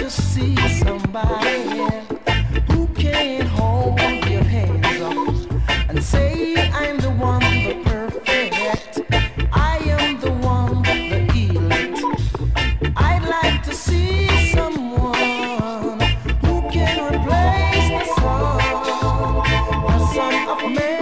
to see somebody who can hold your hands up and say I'm the one, the perfect. I am the one, the elite. I'd like to see someone who can replace the son of man.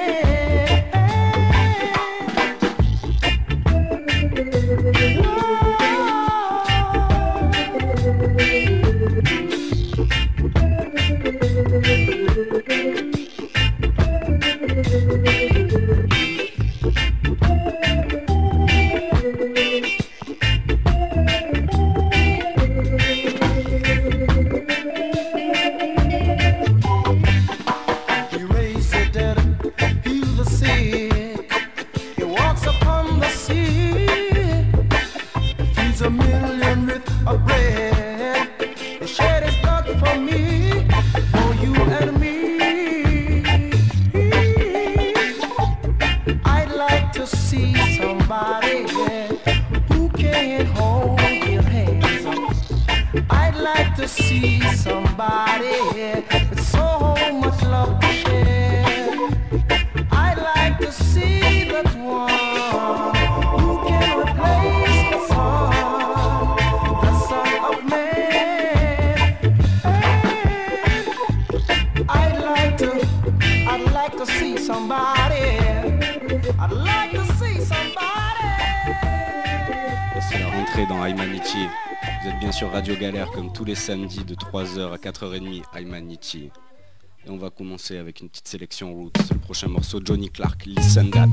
See somebody with so much love to share. I'd like to see that one who can replace the son of man. I'd like to see somebody. I'd like to see somebody. C'est la rentrée dans Aimanichi. Vous êtes bien sur Radio Galère comme tous les samedis de 3h à 4h30 Aimanichi. Et on va commencer avec une petite sélection Roots. Le prochain morceau Johnny Clark, Listen That.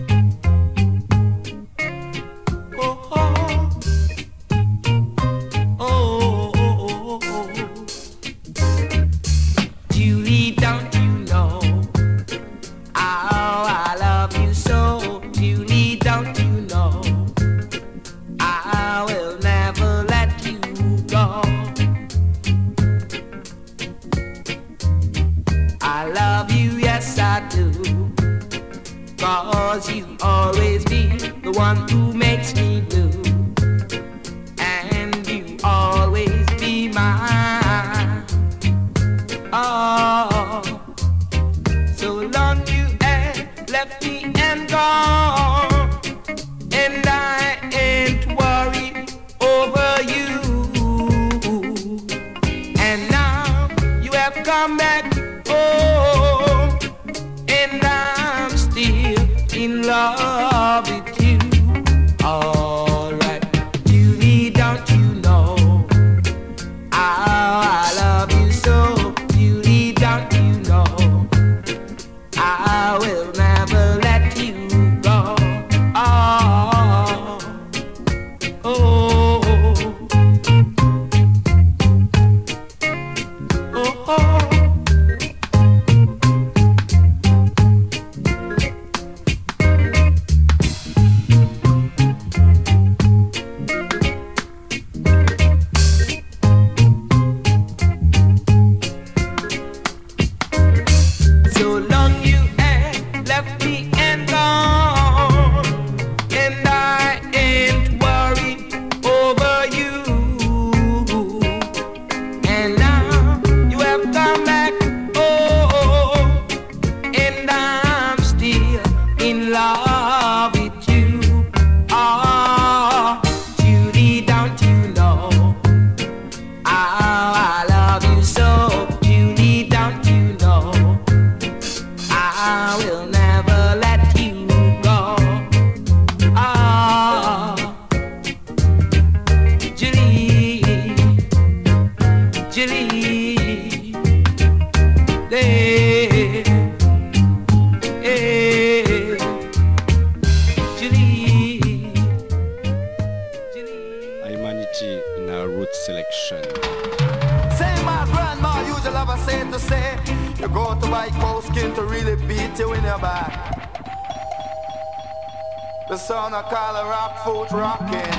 The son of Carla Rock foot rocking.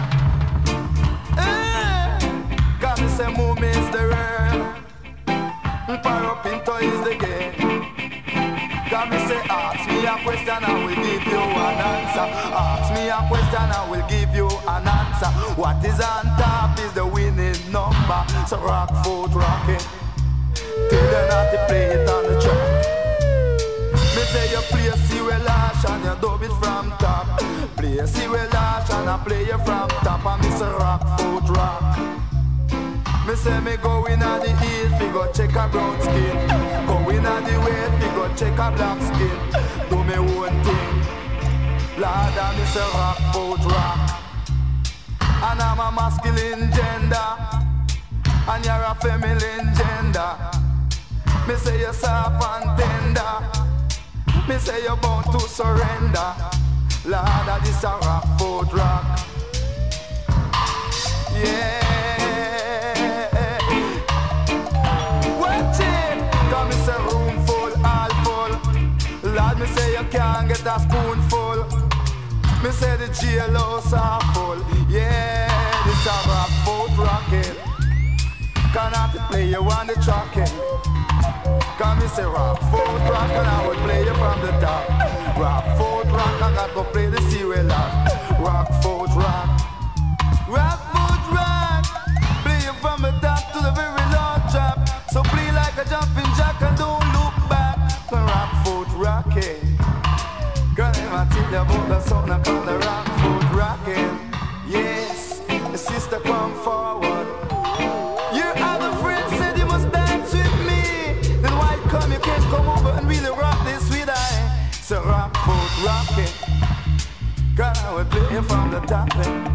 Got me say movement's the rare. Pyro Pinto is the game. Got me say ask me a question I will give you an answer. Ask me a question I will give you an answer. What is on top is the winning number. So rock foot rocking. Till you not to play it on the track. Me say you play see well lash and you dub it from top. Play see well lash and I play you from top. And me say rock foot rock. Me say me go in at the east, we go check a brown skin. Go in at the west, we go check a black skin. Do me one thing, Lord, and me say rock foot rock. And I'm a masculine gender, and you're a feminine gender. Me say you're soft and tender. Me say you're bound to surrender. Lord, that is a rock foot rock. Yeah. Watch it. Come me say room full, all full. Lord, me say you can't get a spoonful. Me say the jailhouse are full. Yeah, this a rock foot rockin'. Cannot play you on the tracking. Come me say rock foot rock and I will play you from the top. Rock foot rock, I got to play the serial lock. Rock foot rock. Rock foot rock. Play you from the top to the very low drop. So play like a jumping jack and don't look back. Rock foot rocking. Girl, if I tell you about the sound I call the rock foot rocking. Yes, the sister come forward. Your other friend said you must dance with me. Then why come you can't come over and really rock this sweet eye? So rock foot rocking. Girl, I will play you from the top.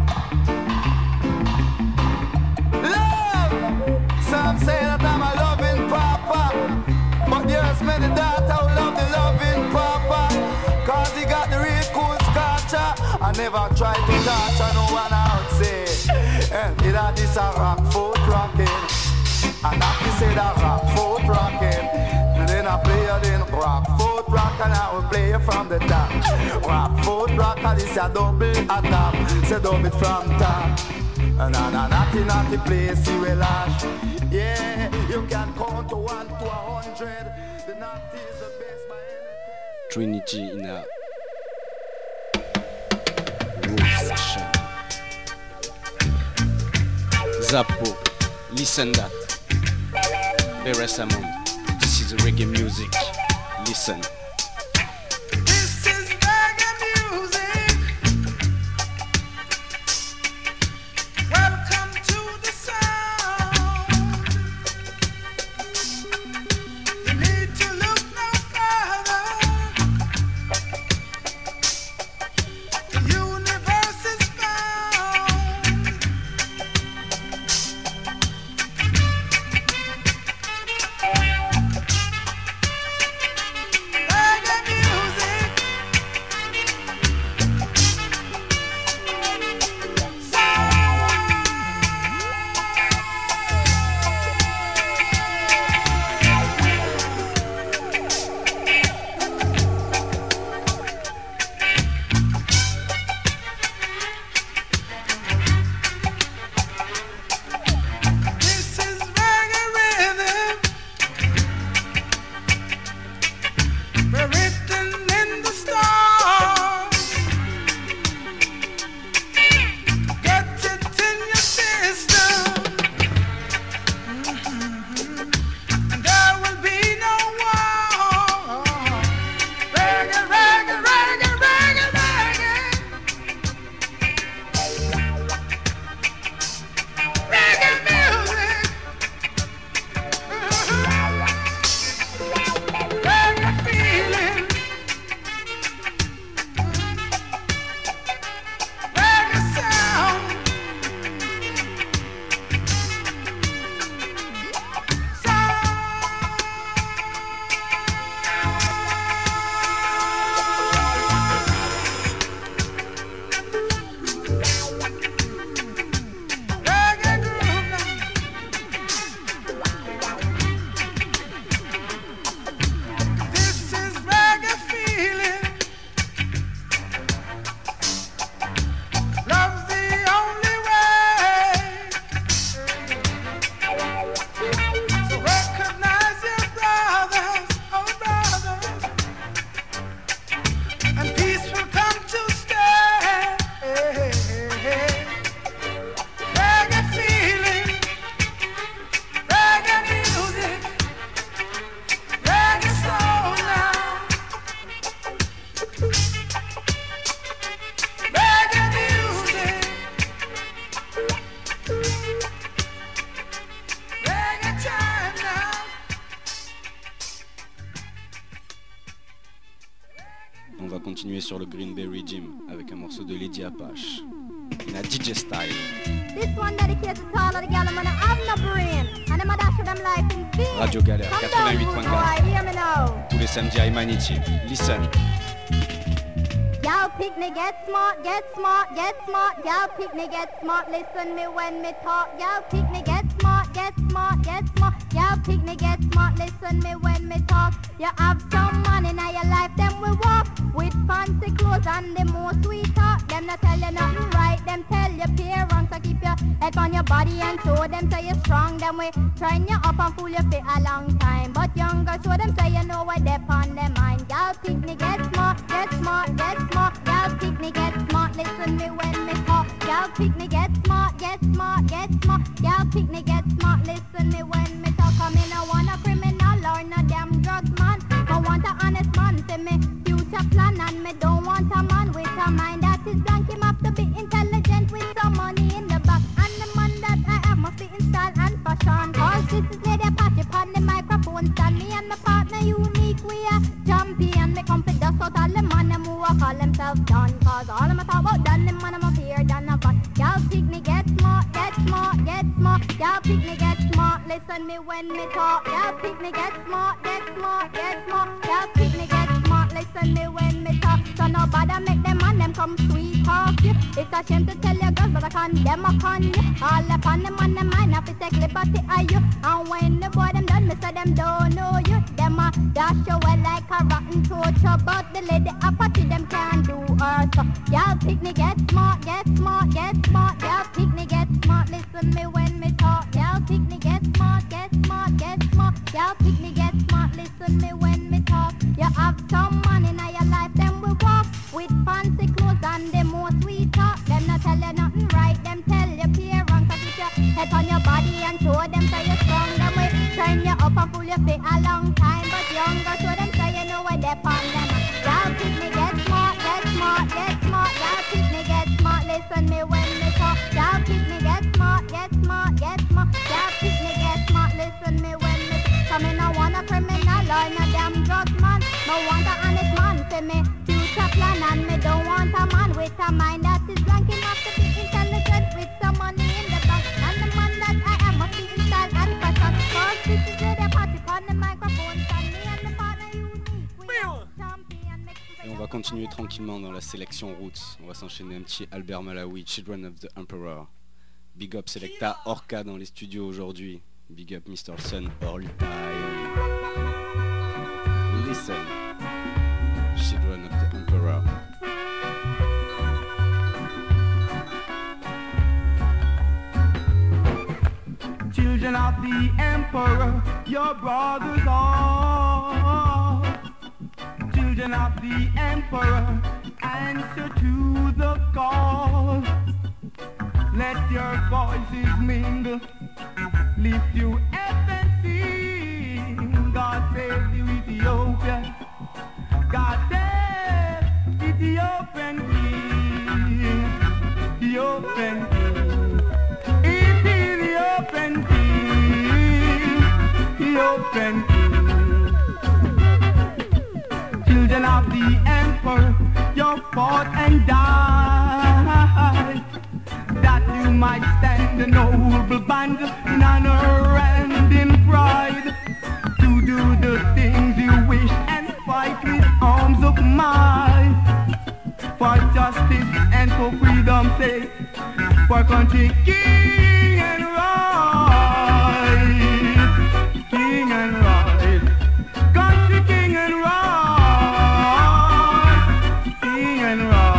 Love! Some say that I'm a loving papa, but there's many that I love the loving papa. Cause he got the real cool scotcha. I never try to touch no one out say. And it had this a rock foot rocking. And after say that rock foot rocking, and then I play it in rock foot rock, and I will play it from the top. Rock foot rock, and this a double attack. Say double it from top. And naughty place you will lash. Yeah, you can count to 1 to 100. The naughty is the best by any test. Trinity in a Roots session. Zappo, listen that. Beresamond, this is reggae music. Listen. This is reggae music. Welcome to the sound. You need to look no further. The universe is found. continuer sur le Green Bay Regime avec un morceau de Lady Apache. In a DJ style. This one dedicated to all of the gals that have no brain and them a dash with them life in vain. Radio Galère Come down, 88.4. boy, hear me now. Tous les samedis à Humanity. Listen. Y'all picnic, get smart, get smart, get smart. Y'all picnic, get smart, listen me when me talk. Y'all picnic, get smart, get smart, get smart. Y'all picnic, get smart, listen me when me talk. You have some money in your life, them we walk with fancy clothes and the most sweet talk. Them not tell you nothing right, them tell you parents to keep your head on your body and show them say you're strong. Them we train you up and fool you for a long time. But younger show them say you know what they on their mind. Y'all picnic, get smart, get smart, get smart. Y'all picnic, get smart, listen me when me talk. Y'all picnic, get smart, get smart, get smart. Y'all picnic, get smart, listen me when me talk. I mean, I want a criminal or no damn drugs man. I want a honest man, say me future plan. And me don't want a man with a mind that is blank. Him have to be intelligent with some money in the back. And the man that I have must be in style and fashion. Cause this is Lady Apache on the microphone stand. Me and my partner unique, we are champion. Me come to dust out all the man them who call themselves done. Cause all of my talk about done, them man I'm up here done a fun. Y'all picnic, get smart, get smart, get smart. Y'all picnic, get smart, listen me when me talk. Y'all picnic, get smart, get smart, get smart. Y'all picnic, get smart, listen me when me talk. So nobody make them man them come sweet talk you. It's a shame to tell you girls, but I can't them a con you. All up on them on the mind, have to take liberty of you. And when the boy them done, me say them don't know you. Them a dash you well like a rotten torture. But the Lady Apache them can't do her so. Y'all picnic, get smart, get smart, get smart. Y'all picnic, get smart, listen me when me talk. Y'all picnic, get smart, get smart, get smart. Y'all picnic, get smart, listen me when me talk. You have some money in your life, them we walk with fancy clothes and the most sweet talk. Them not tell you nothing right, them tell you parents to keep your head on your body and show them say you're strong. Them way turn you up and fool you for a long time. But younger show them say you know where they're on them. Y'all picnic, get smart, get smart, get smart. Y'all picnic, get smart, listen me when me talk. Y'all picnic, get smart, get smart, get smart. Y'all picnic, get smart, listen me when me come in. I want a criminal or no damn drugs man. No want a honest man for me future plan. And me don't want a man with a mind that is blank enough to be intelligent with some money in the bank. And the man that I am must be in style and fashion. Cause this is Lady Apache on the microphone. And me and the partner unique, we are champion. Et on va continuer tranquillement dans la sélection Roots. On va s'enchaîner un petit Albert Malawi, Children of the Emperor. Big up Selecta Orca dans les studios aujourd'hui. Big up Mr. Sun all time. Listen, Children of the Emperor. Children of the Emperor, your brothers are. Children of the Emperor, answer to the call. Let your voices mingle, lift you up and sing. God save you, Ethiopia. God save Ethiopian king. Ethiopian king. Ethiopian king. Ethiopian king. Children of the emperor, you fought and died, that you might stand a noble band in honor and in pride, to do the things you wish and fight with arms of might, for justice and for freedom's sake, for country king and right, king and right, country king and right, king and right.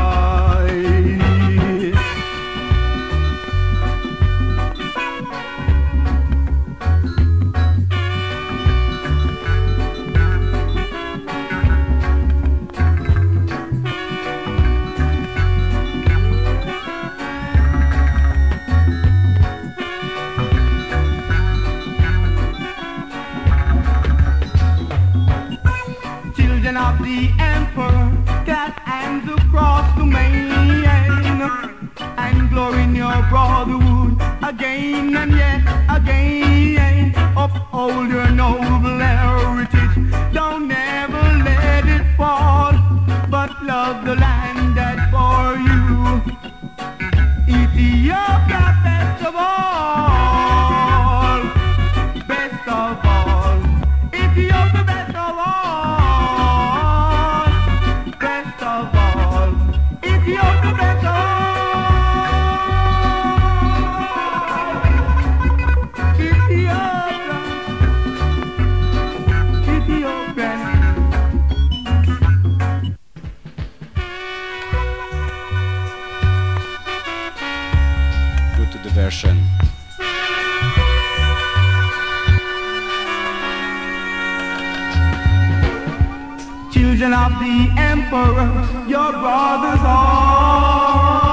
Of the emperor, cast hands across the main, and glory in your brotherhood again and yet again. Uphold your noble heritage, don't ever let it fall, but love of the land that for you Ethiopia best of all, best of all, Ethiopia best of all, best of all, Ethiopia best of all, Ethiopia, Ethiopian. Version. Children of the emperor, your brothers are.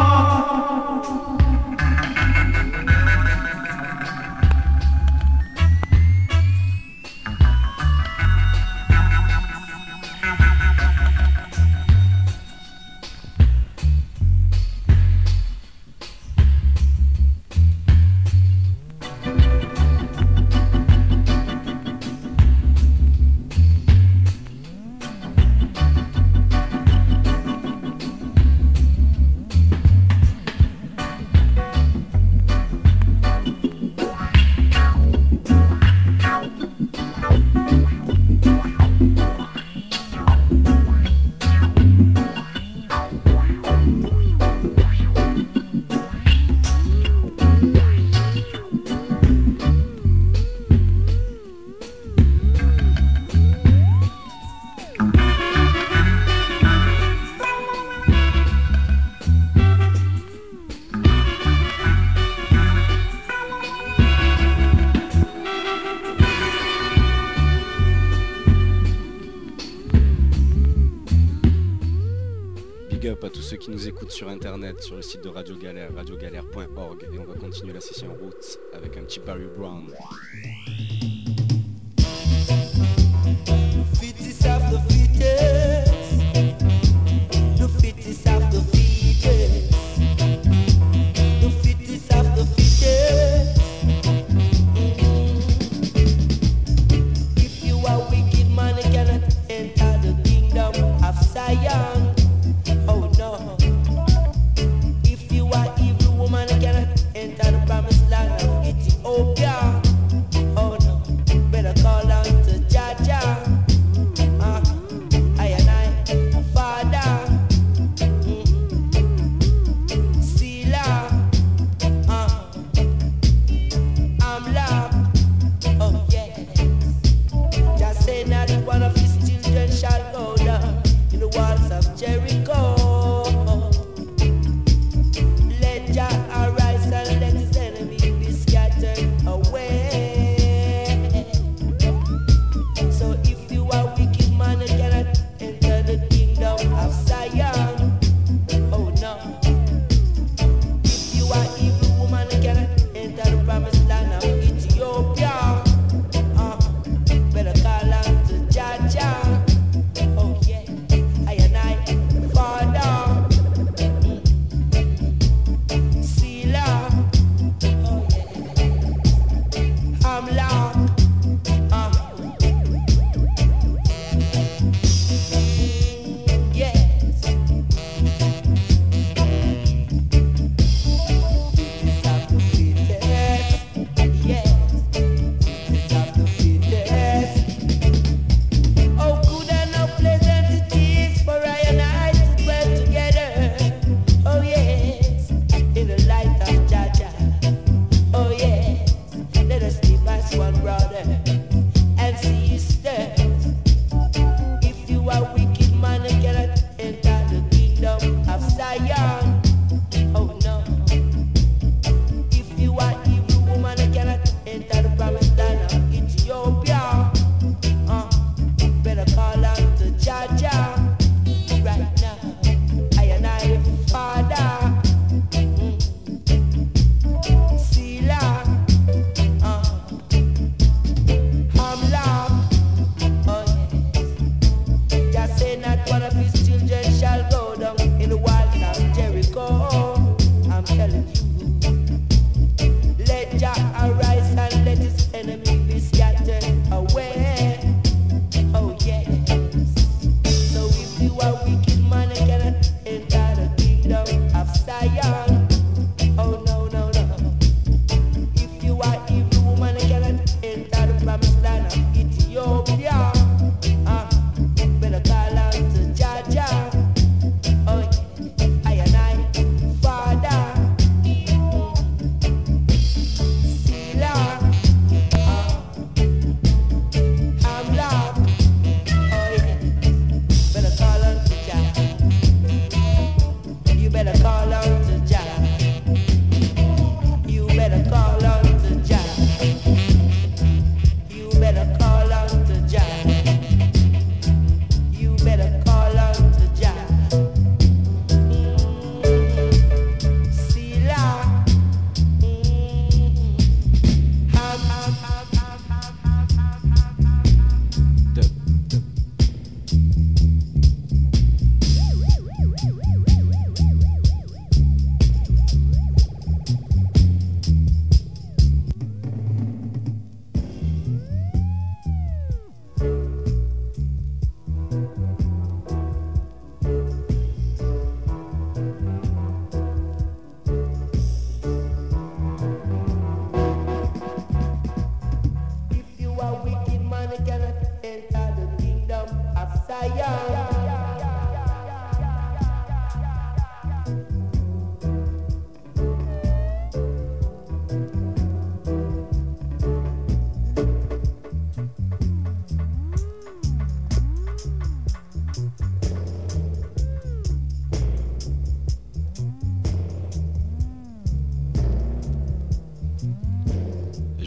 À tous ceux qui nous écoutent sur internet, sur le site de Radio Galère, radiogalère.org, et on va continuer la session Roots avec un petit Barry Brown. Fittest of the fittest, the fittest of the fittest, the fittest of the fittest. If you are wicked man, you cannot enter the kingdom of Zion. Oh no. If you are evil woman, you cannot enter the promised land of Ethiopia. Oh no. Better call on to Jaja.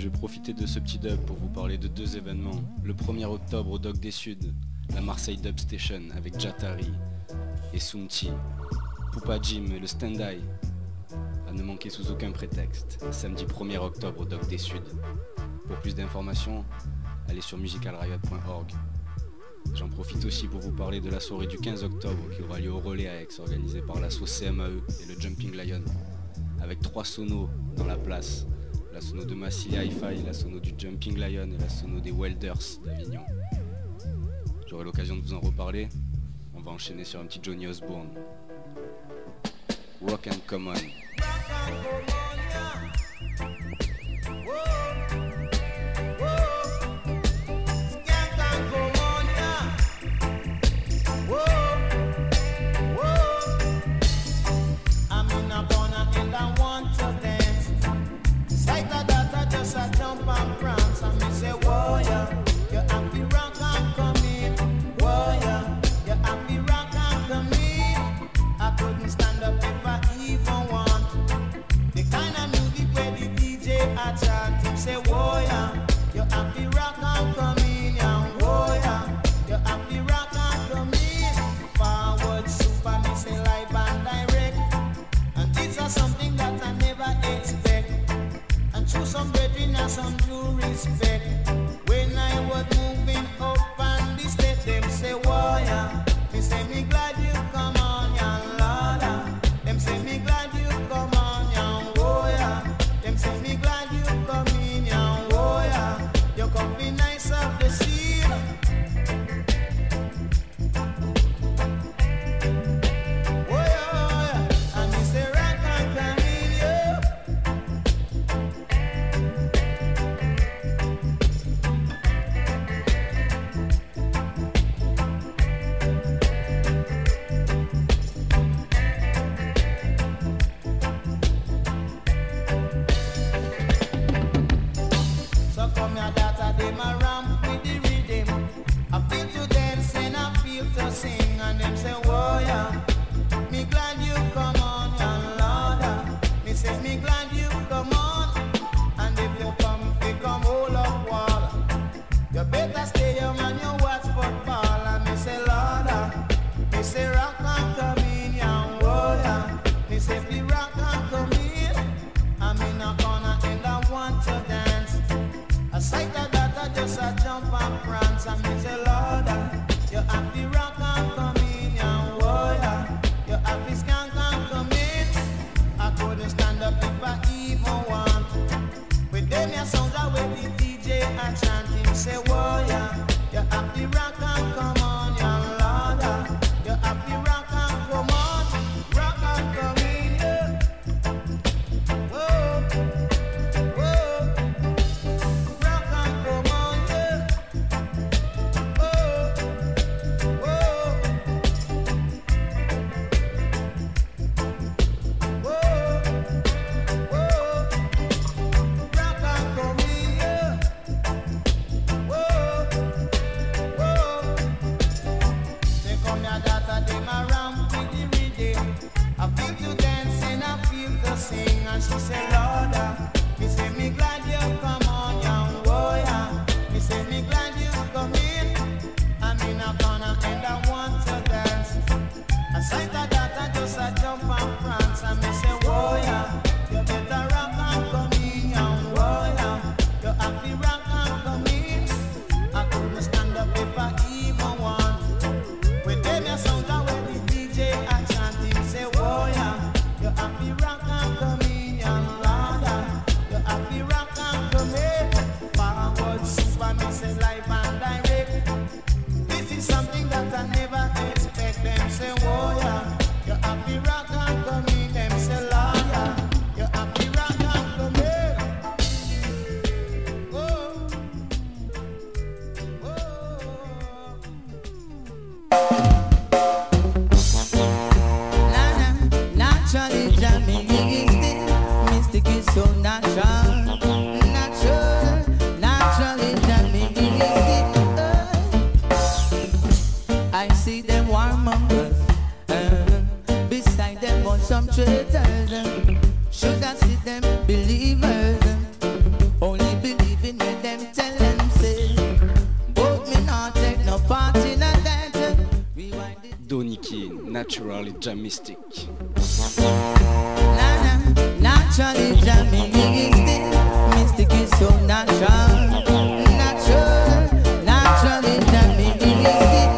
je vais profiter de ce petit dub pour vous parler de deux événements. Le 1er octobre au Dock des Suds, la Marseille Dub Station avec Jatari et Sunti, Poupa Jim et le Stand-Eye, à ne manquer sous aucun prétexte, samedi 1er octobre au Dock des Suds. Pour plus d'informations, allez sur musicalriot.org. J'en profite aussi pour vous parler de la soirée du 15 octobre qui aura lieu au Relais à Aix, organisée par l'asso CMAE et le Jumping Lion, avec 3 sonos dans la place. La sono de Massy Hi-Fi, la sono du Jumping Lion et la sono des Welders d'Avignon. J'aurai l'occasion de vous en reparler. On va enchaîner sur un petit Johnny Osbourne. Rock and Come On. Say, whoa, yeah, you have to rock and come in, yeah, whoa, yeah, you have to rock and come in. Forward super, me say live and direct, and these are something that I never expect. And through some brethren and some due respect, when I was moving up and the step, them say, whoa, yeah, me say me glad you come on, yeah, Lord. Them say me glad you come on, yeah, whoa, yeah. Them say me glad you come in. You come be nice of the sea. Oh yeah, and me say rock and come in, yeah. So come here, daughter, them a ramp with the rhythm. I feel to dance and I feel to sing, and them say, whoa, yeah. Me glad you come on, yeah, Lord. Me say, me glad you come on. And if you come, you come hold up wall. You better stay young and you watch football. And me say, Lord, me say, rock and come in, yeah, whoa, yeah. Me say, be rock and come in. I'm in a corner and I want to dance. A sight of that I just a jump and prance. And me say, Lord, you have to rock and come in, yeah, whoa, yeah. You have to skank and come in. I couldn't stand up if I even want. With them your sounds are where the DJ a chanting. Say, whoa, yeah. You have to rock and come on, yeah, Lord. You have to rock and come on. Rock and come in, yeah. Whoa, whoa. Rock and come on, yeah. Whoa, whoa. Whoa, whoa. Rock and come in, yeah. Whoa, whoa. Naturally Jamistic. Naturally Jamistic. Mystic is so natural. Naturally Jamistic.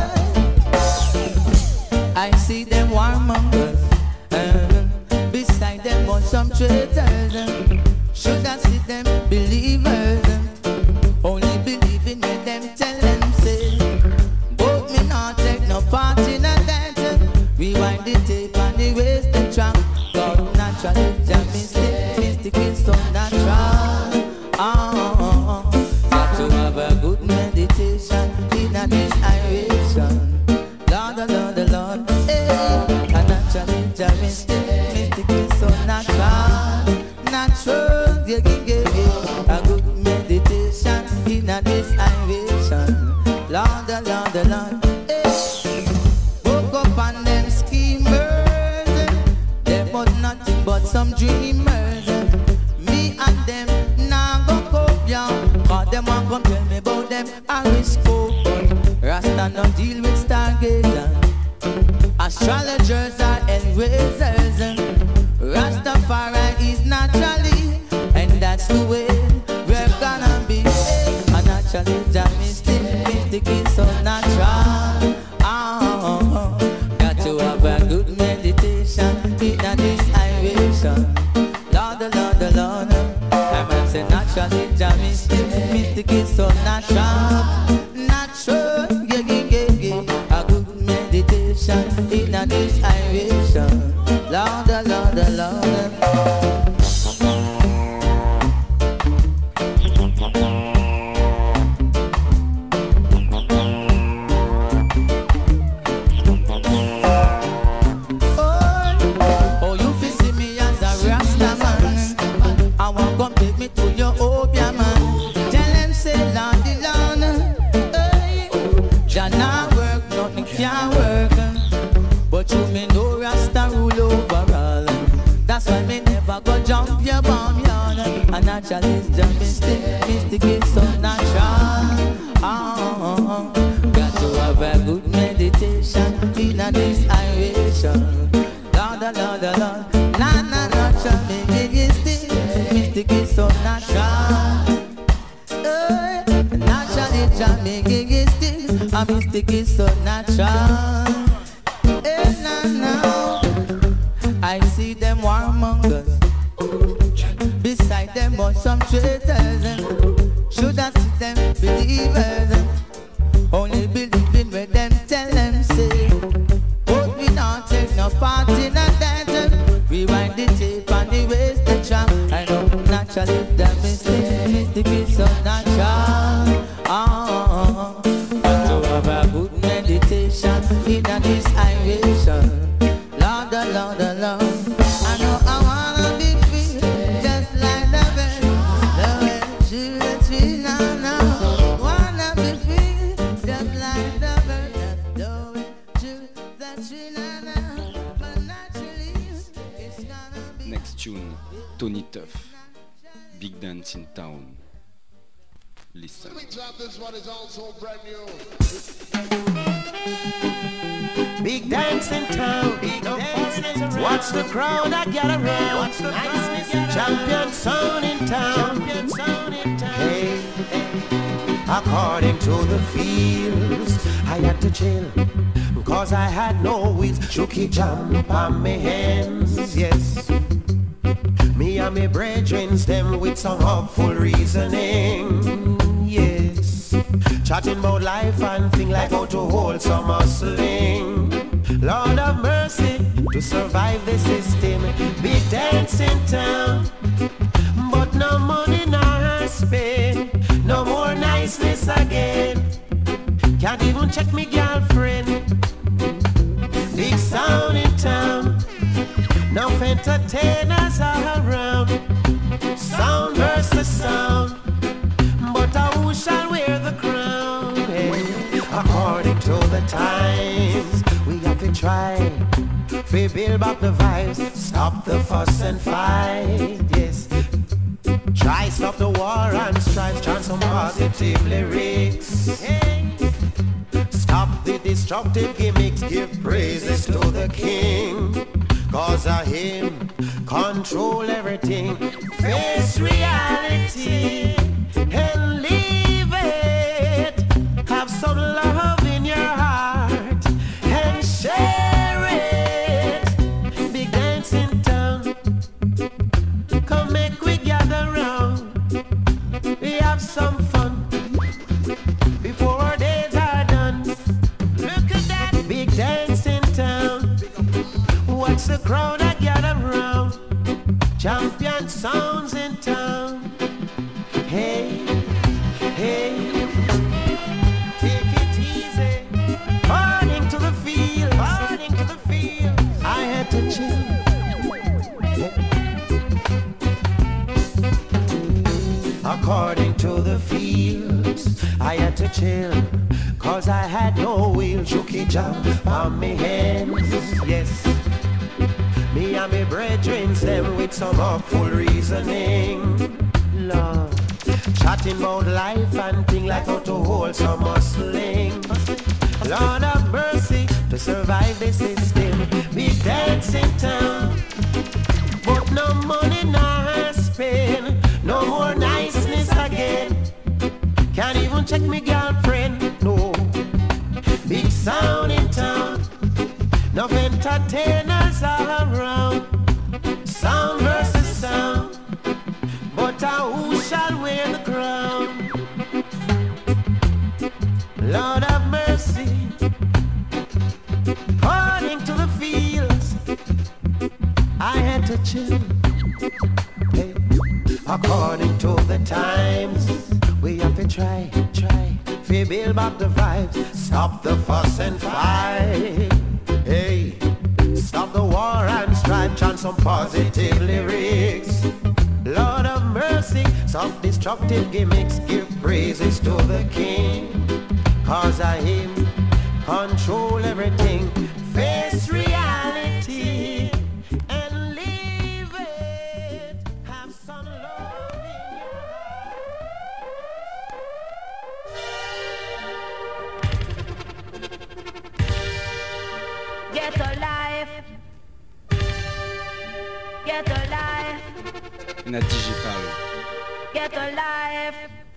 I see them warmongers. Beside them was some traitors. Should I see them believers? Only believing in them tell them say. But me not take no part in a that. Rewind the tape and erase the track. God naturally mystic is so natural. Got to have a good meditation in a this iration. Lord, hey. A naturally mystic is so natural. Natural, yeah. A good meditation in a this iration. Lord, hey. Woke up on them schemers. They was nothing but some dreamers. Me and them now go cope, young. Cause them want come tell me about them horoscope. Rasta no deal with stargazers. Astrologers are hellraisers. Rastafari is naturally, and that's the way we're gonna be. A naturally mystic is so natural. Got to have a good meditation in a this iration. Lord, I man say naturally mystic is so natural. Natural, yeah. A good meditation in a this iration. Lord. Oh, you feel see me as a Rasta man. I want come take me to your Obia man. Tell them say Lord, hey, Jana work, nothing can work. But you may know Rasta rule over all. That's why me never go jump your bomb yard. A naturalist mystic is so natural. Got to have a good meditation in a this iration. Lord. Natural mystic is so natural. Naturally a mystic is so natural. Now I see them warmongers. Beside them was some traitors. Should I see them believers? Only believing where them tell them say. But we not take no part in a that. Rewind the tape and erase the track. I know naturally the mystic is so natural. To have a good meditation in a this iration. Lord. I know I wanna be free, just like the bird. The way the tree now. Wanna be free, just like the bird. The way the tree now. But naturally, it's gonna be. Next tune, Tony Tuff, Big Dance in Town. Listen. This one is also brand new. Big dance in town, big dance. Watch the crowd I gather around. Champion sound in town. Hey, according to the fields, I had to chill, cause I had no wheels. Chucky jump on me hands, yes. Me and me brethren them with some hopeful reasoning, yes. Chatting about life and things like how to hold some hustling. Lord of mercy, to survive the system. Big dance in town, but no money nor spend. No more niceness again. Can't even check me girlfriend. Big sound in town, no entertainers are around. Sound versus sound, but who shall wear the crown? Hey, according to the times, we have to try to build back the vibes, stop the fuss and fight, yes. Try stop the war and strife, chant some positive lyrics. Hey, stop Stop the destructive gimmicks, give praises to the King. Cause of him, control everything. Face reality and leave it. Have some love in your heart and share it. Big dance in town, come make we gather round. We have some fun before our days are done. Look at that big dance in town. Watch the crowd that gather round. Champion sounds in town. Hey, hey, take it easy. According to the field, according to the field, I had to chill. According to the fields, I had to chill. Cause I had no wheel, Chucky jump on me hands, yes. Me and me brethren, them with some awful reasoning. Lord, chatting about life and thing like how to hold some muscling. Lord have mercy, to survive the system. Big dance in town, but no money nor spend. No more niceness again. Can't even check me girlfriend, no. Big sound in town, no entertainers all around. Sound versus sound, but who shall wear the crown? Lord have mercy. According to the fields, I had to chill. Hey. According to the times, we have to try, we build back the vibes, stop the fuss and fight. Hey, stop the war and strife, chant some positive lyrics. Lord of mercy, stop destructive gimmicks, give praises to the King. Cause of him, control everything, face reality and leave it. Have some love in your heart. Get a life. Get a life. Net digital. Get a life.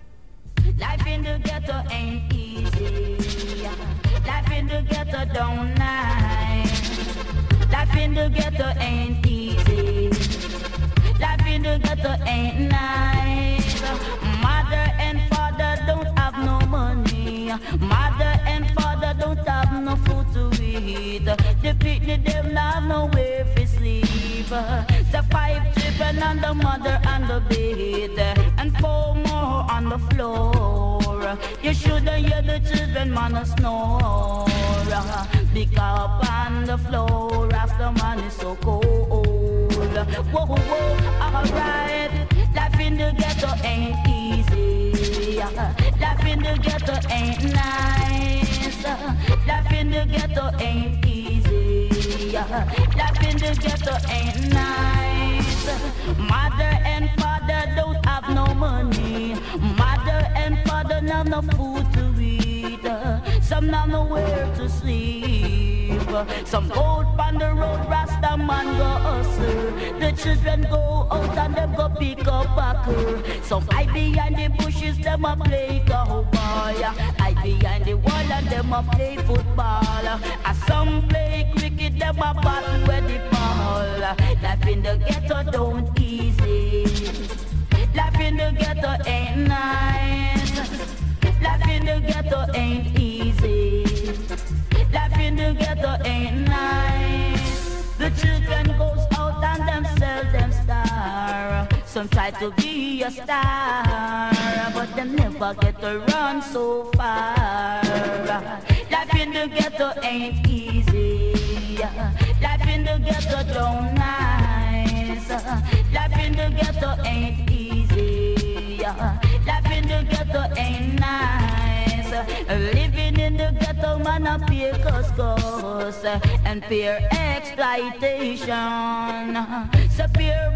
Life in the ghetto ain't easy. Life in the ghetto don't nice. Life in the ghetto ain't easy. Life in the ghetto ain't nice. Mother and father don't have no money. Mother and father don't have no food to eat. The picnic them not have nowhere to sleep. The 5 children and the mother on the bed, and 4 more on the floor. You shouldn't hear the children man snore. Because on the floor, after man is so cold. Whoa, whoa, alright. Life in the ghetto ain't easy. Life in the ghetto ain't nice. Life in the ghetto ain't easy. Life in the ghetto ain't nice. Mother and father don't have no money. Mother and father have no food to eat. Some have nowhere to sleep. Some go on the road, Rasta man go hustle. The children go out and them go pick up backer. Some hide behind the bushes, them a play cowboy. Hide behind the wall and them a play football. And some play cricket, them a battle with the ball. Life in the ghetto don't easy. Life in the ghetto ain't nice. Life in the ghetto ain't easy. Life in the ghetto ain't nice. The children goes out and themselves them star. Some try to be a star, but they never get to run so far. Life in the ghetto ain't easy. Life in the ghetto don't nice. Life in the ghetto ain't easy. Life in the ghetto ain't nice. Living in the ghetto, man, a peer cuscus and peer exploitation, severe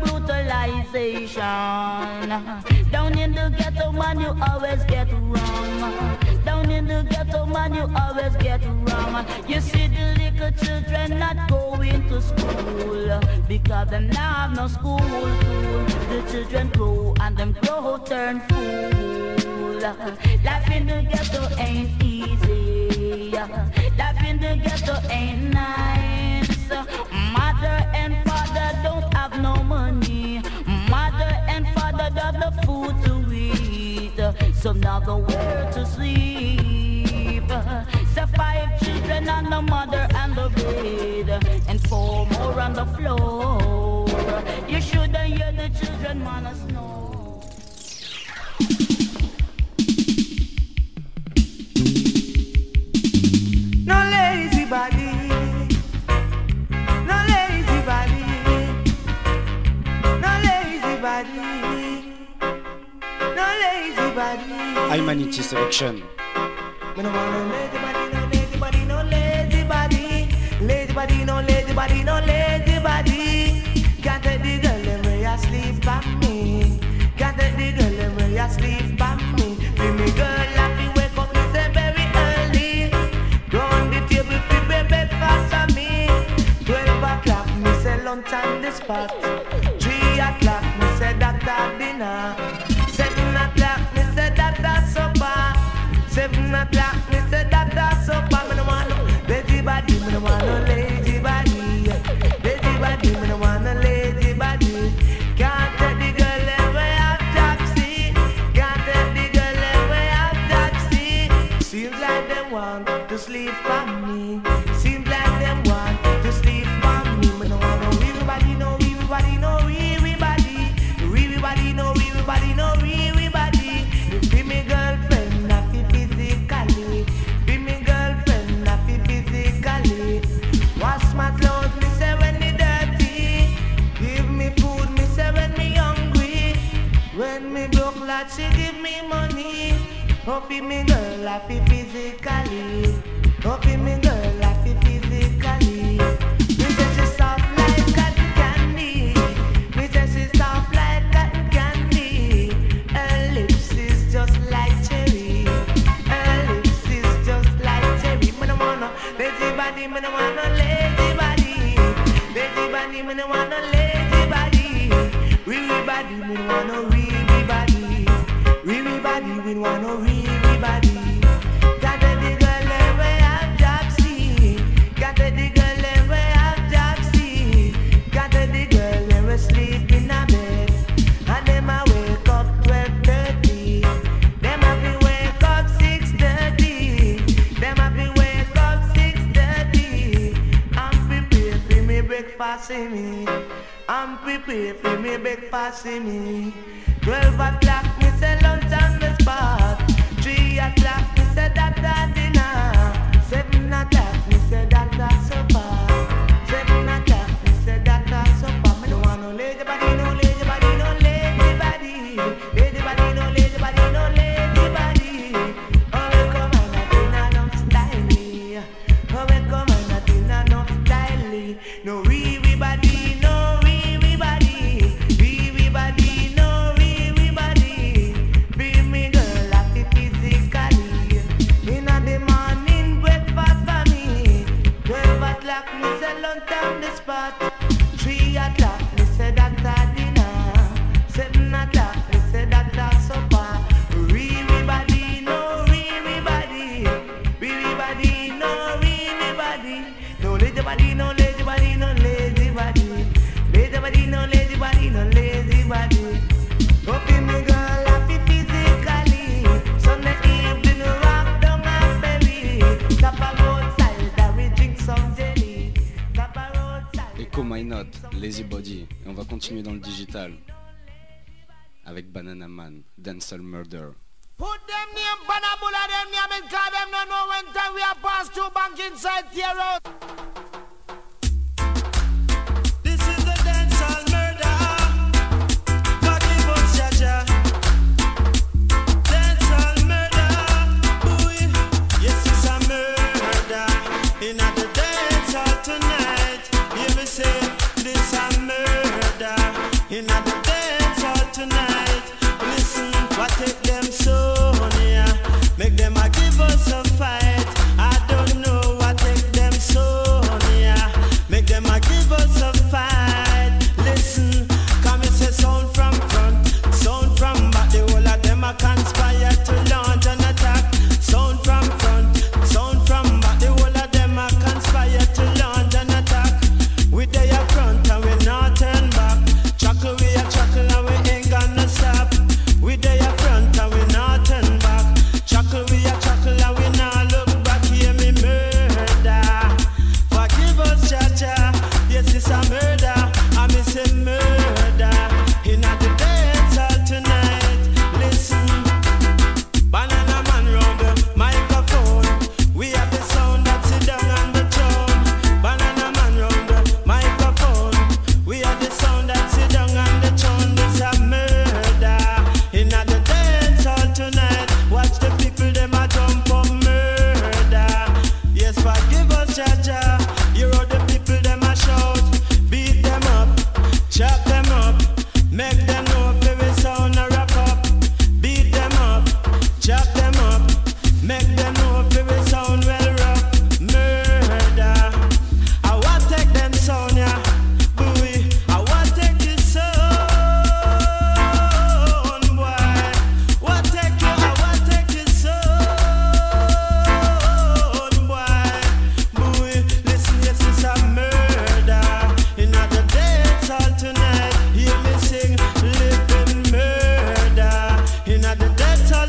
brutalization. Down in the ghetto, man, you always get wrong. Down in the ghetto, man, you always get wrong. You see the little children not going to school because them now have no school tool. The children grow and them grow turn fool. Life in the ghetto ain't easy. Life in the ghetto ain't nice. Mother and father don't have no money. Mother and father got the food to eat. So now the where to sleep. So 5 children and the mother and the bed, and 4 more on the floor. You shouldn't hear the children wanna snow. No lazy body, no lazy body, no lazy body, no lazy body. Imanity selection. Me no want no lazy body, no lazy body, no lazy body. Lazy body, no lazy body, no lazy body. Can't take the girl them where you sleep by me. Can't take the girl them where you sleep by me. Be me girl happy wake up me say very early. Go on the table prepare breakfast for me. 12 o'clock me say lunch on the spot. 3 o'clock me say that dinner. 7 o'clock me say that supper. 7 o'clock, me say that supper. Me no want no lazy body, me no want no lazy body. Lazy body, me no want no lazy body. Can't take the girl away have taxi. Can't take the girl away have taxi. Seems like them want to sleep on me. Seems like them want to sleep on me. Me no want no weary body, no weary body, no weary body. Weary body, no weary body, no weary body. You be me girlfriend. Wash my clothes, me say when me dirty. Give me food, me say when me hungry. When me broke like she give me money. Hope me girl happy physically. Hope me girl happy physically. Me say she soft like cotton candy. Me say she soft like cotton candy. Her lips is just like cherry. Her lips is just like cherry. Me no want no lazy body, me no want no lazy body. Lazy body, me no want no lazy body. Weary body, me no want no weary body. Weary body, we no want no weary body. Got the girl where have Jaxie. Got the girl where have Jaxie. Got the girl where sleep in a bed. And them a wake up 12:30. Them a be wake up 6:30. Them a be wake up 6:30. I'm prepared for me breakfast in me. I'm prepared for me breakfast in me. 12 o'clock me say lunch on the spot. 3 o'clock me say that dinner. 7 o'clock me say that supper. 7 o'clock me say that supper. Me no want no lazy body, no lazy body, no lazy body. Lazy body, no lazy body, no lazy body. Oh we come and a dinner no style. Oh we come and a dinner no style. No weary body, no weary body. Weary body, no weary body. Be me girl happy physically. Inna the morning breakfast for me. 12 o'clock me say lunch on the spot. 3 o'clock me say that dinner. 7 o'clock me say that supper. Weary body, no weary body. Weary body, no weary body. No lazy body, no lazy body, no lazy body. Lazy body, no lazy body, no lazy body. Hoping me girl happy physically. Sunday evening rock down my belly. Tap a roadside that we drink some jelly. Tap a roadside. Echo My Note, Lazy Body. Et on va continuer dans le digital avec Banana Man, Dancehall Murder. Put them name, Banabula, them name, and call them no know when time we are past two bank inside tear out. This is the dancehall murder. Talking about Jaja. Dancehall murder. Boy, yes, it's a murder. In the dancehall tonight. Hear me say, this a murder. In the dancehall tonight. Listen, what take them so near? Make them a give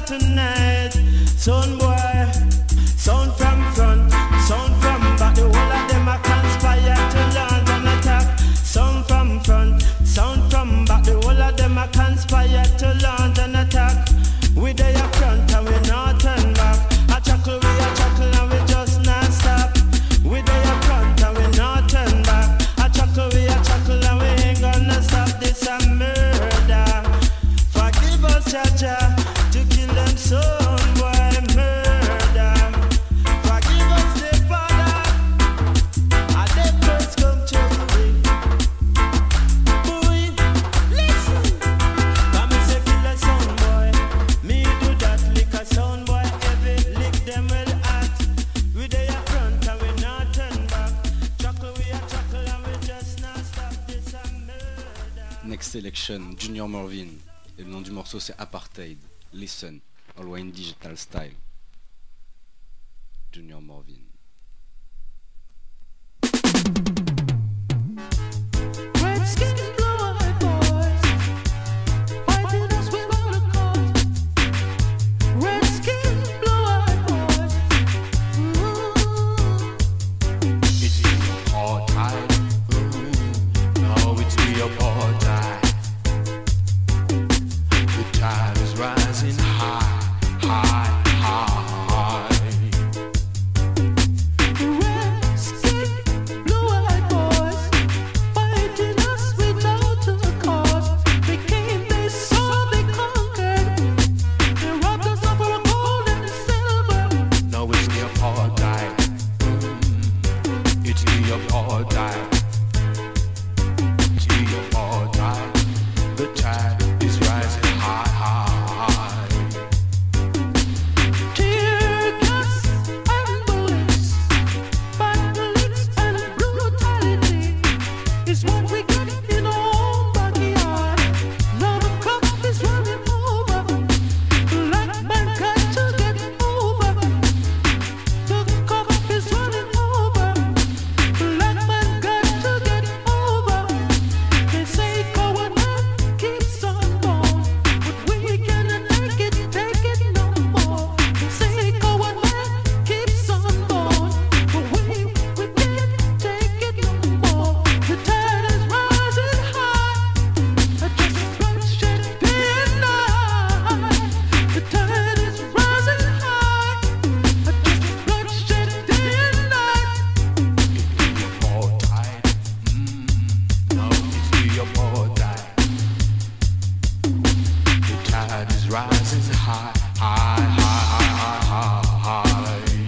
tonight. Son boy, sound from front, sound from back. The whole of them a conspire to launch an attack. Sound from front, sound from back. The whole of them a conspire to launch an attack. We dey up front and we not turn back. A chuckle, we a chuckle and we just not stop. We dey up front and we not turn back. A chuckle, we a chuckle and we ain't gonna stop. This a murder. Forgive us, Jaja, to kill them son boy murder. Forgive us, the Father, and them first come to me. Boy, listen. Come and say kill a son boy. Me do that lick a son boy heavy. Lick them well hot. We dey up front and we not turn back. Chuckle, we a chuckle and we just not stop. This a murder. Next Selection, Junior Morvin. Et le nom du morceau c'est Apartheid. Listen, All-Wine Digital Style. Junior Morvin. Red skin, blue-eyed boys, fighting us without a cause. Red skin, blue-eyed boys. It's the apartheid. Now it's the apartheid. The tide is rising high, high, high. Red skin, blue-eyed boys, fighting us without a cause. They came, they saw, they conquered. They robbed us of our gold and silver. Now it's the apartheid. It's the apartheid. It's the apartheid. The tide is rising high, high. Tear gas and bullets, violence and brutality is what we get in our own backyard. Now the cup is running over. Black man got to get over. The cup is running over. Black man got to get over. They say go and keeps on going, but we cannot take it no more. They say go and keeps on going, but we can't take it no more. The tide is rising high, just bloodshed day and night. The tide is rising high, just bloodshed day and night. Apartheid. Now it's the apartheid. The tide is rising high, high, high, high, high, high.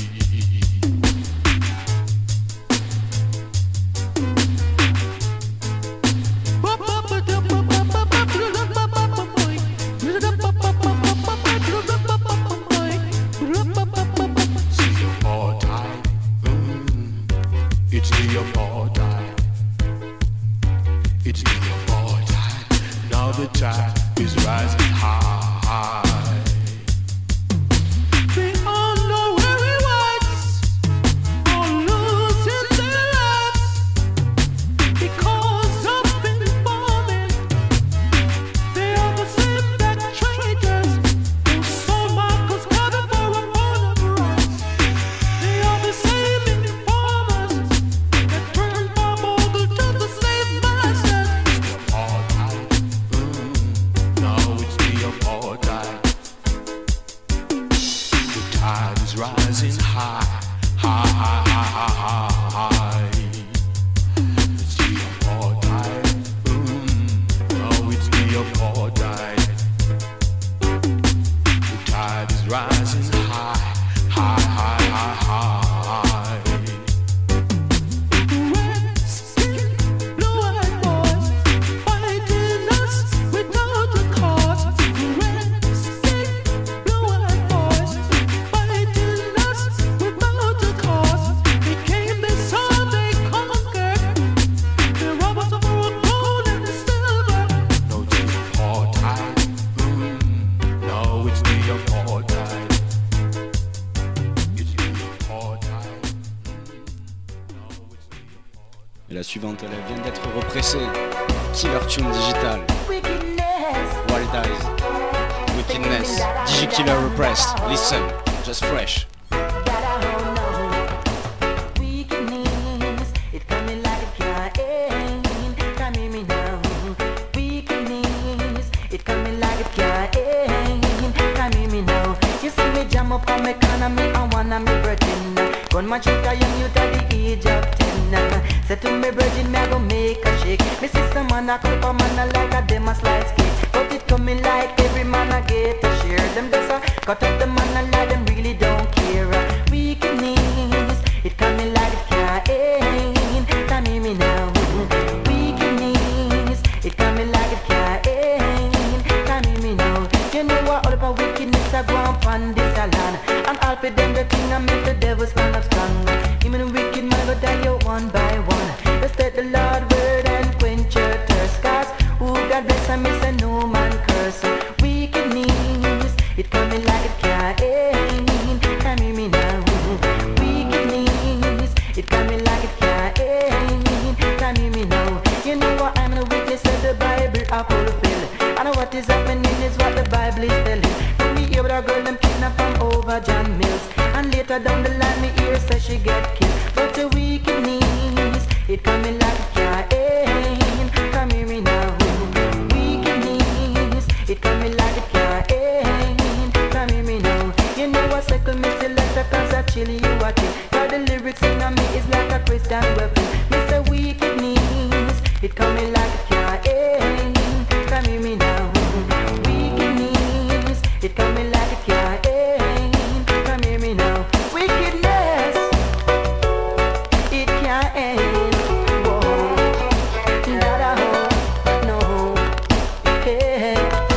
It's the apartheid. It's the apartheid. Now the tide is rising high. The honorary whites are losing their lives because of informing. They are the same that traitors who sold Marcus Garvey for a pound of rice. They are the same informers that turned Bob Ogle to the slave masters. Apartheid. Now it's the apartheid. The tide is rising high, high, high, high, high, high. It's the apartheid. Now it's the apartheid. The tide is rising high, high, high, high, high. Red skin, blue-eyed boys, fighting us without a cause. Red skin, blue-eyed boys, fighting us without a cause. They came, they saw, they conquered. They robbed us of our gold and silver. No, it's the apartheid. No, it's the apartheid. It's the apartheid. No, it's the apartheid. Et la suivante, elle vient d'être repressée. Killer Tune Digital. Wild Eyes. Wickedness, DJ Killer Repressed. Listen, just fresh. Up on me economy and one of me virgin. Gun my chick a young youth at the age of 10. Say to me virgin me I go make a shake. Me sister man a clip a man a like a dem a slice cake. But it coming like every man a get a share. Them just a cut up the man a lie, them really don't care. Wickedness, it coming like it can't. Come hear me now. Wickedness, it coming like it can't. Come hear me now. You know what all about wickedness I go on this land. And all for them the thing I make the devil stand up strong. Even the wicked man go die you one by one. Let's take the Lord word and quench your thirst. Cause who God bless and miss a no man curse. Wickedness, it coming like it can't. Come hear me now. Wickedness, it coming like it can't. Come hear me now. You know what I'm the witness of the Bible I fulfill. I know what is happening is what the Bible is telling. When me hear with a girl them kidnapped from over John Mills, and later down the line me hear say she get killed. But the wickedness, it coming like it can't. Come hear me now. Wickedness, it coming like it can't. Come hear me now. You know what cycle me still letter cause I chill you a kill. Cause the lyrics in me is like a Christian weapon. Me say wickedness, it coming like it can't. Come hear me now. Wickedness, it coming like it can't. Come hear me now. Wickedness, it can't. Whoa, no, hey.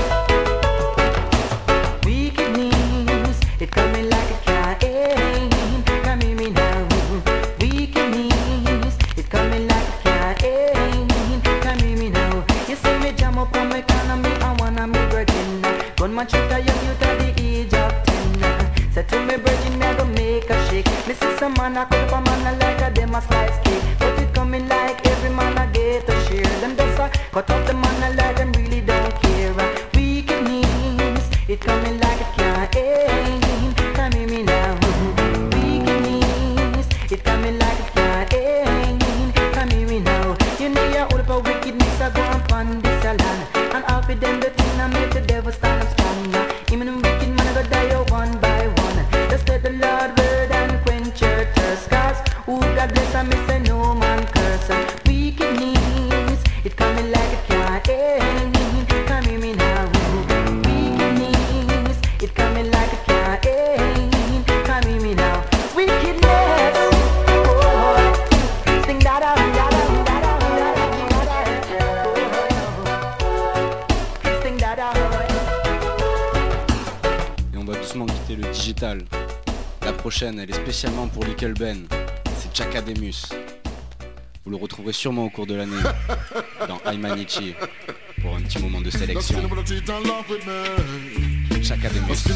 Wickedness, it coming like it can't. Come hear me now. Wickedness, it coming like it can't. Come hear me now. You see me jam up on my economy and one of me virgin. Gun my chick a young youth at the age of 10. Say to me virgin me I go make a shake. Me see some man a cut up a man a like a dem a slice cake. But it coming like every man a get a share. Them just a cut up the man a like them really don't care. Wickedness, it coming like it can't. Come hear me now. Wickedness, it coming like it can't. Come hear me now. You know you're all about wickedness I go on this land. And all for them the thing I make the devil stand up strong. Even the wicked man I go die you one by one. Just let the Lord word and quench your thirst. Cause who God bless and miss a no man curse. Wickedness, it coming like it can't. Come hear me now. Wickedness, it coming like it can't. Come hear me now. Wickedness, oh, sing that out. Et on va doucement quitter le digital. La prochaine, elle est spécialement pour Little Ben. C'est Chakademus. Vous le retrouverez sûrement au cours de l'année dans Aimanichi pour un petit moment de sélection. Chakademus.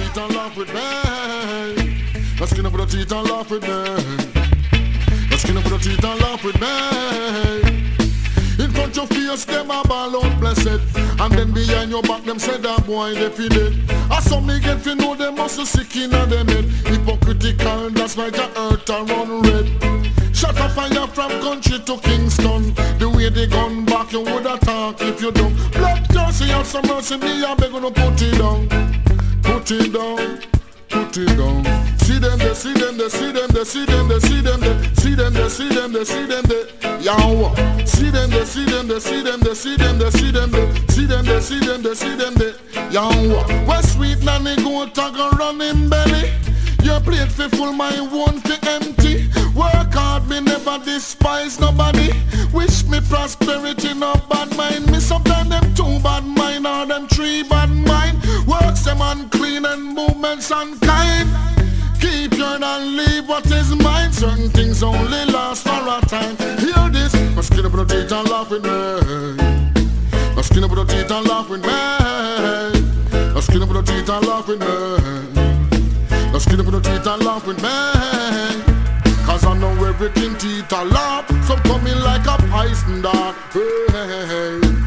In front of face, them a ball out blessed. And then behind your back, them say that boy they feel it. As some me get to know them muscle sick in a them head. Hypocritical, that's why the earth a run red. Shut up fire from country to Kingston. The way they gone back, you woulda talk if you don't. Blood thirsty, have some mercy, me a beg you put it down. Put it down. Put it down. See them, they see them, they see them, they see them, they see them, they see them, they see them, they see them, they yow. See them, they see them, they see them, they see them, they see them, they see them, they see them, they see them, they yow. Where sweet nanny go tag and run in belly. Your plate fi full, my one fi empty. Work hard, me never despise nobody. Wish me prosperity, no bad mind. Me sometimes them two bad mind or them three bad mind. Works them unclean and movements unkind. Keep your and leave what is mine. Certain things only last for a time. Hear this, my skin up with the teeth and laugh with me. My skin up with the teeth and laugh with me. My skin up with the teeth and laugh with me. My skin up with the teeth and laugh with me. Cause I know everything teeth are laugh. So coming like a poison dart. Hey, hey, hey.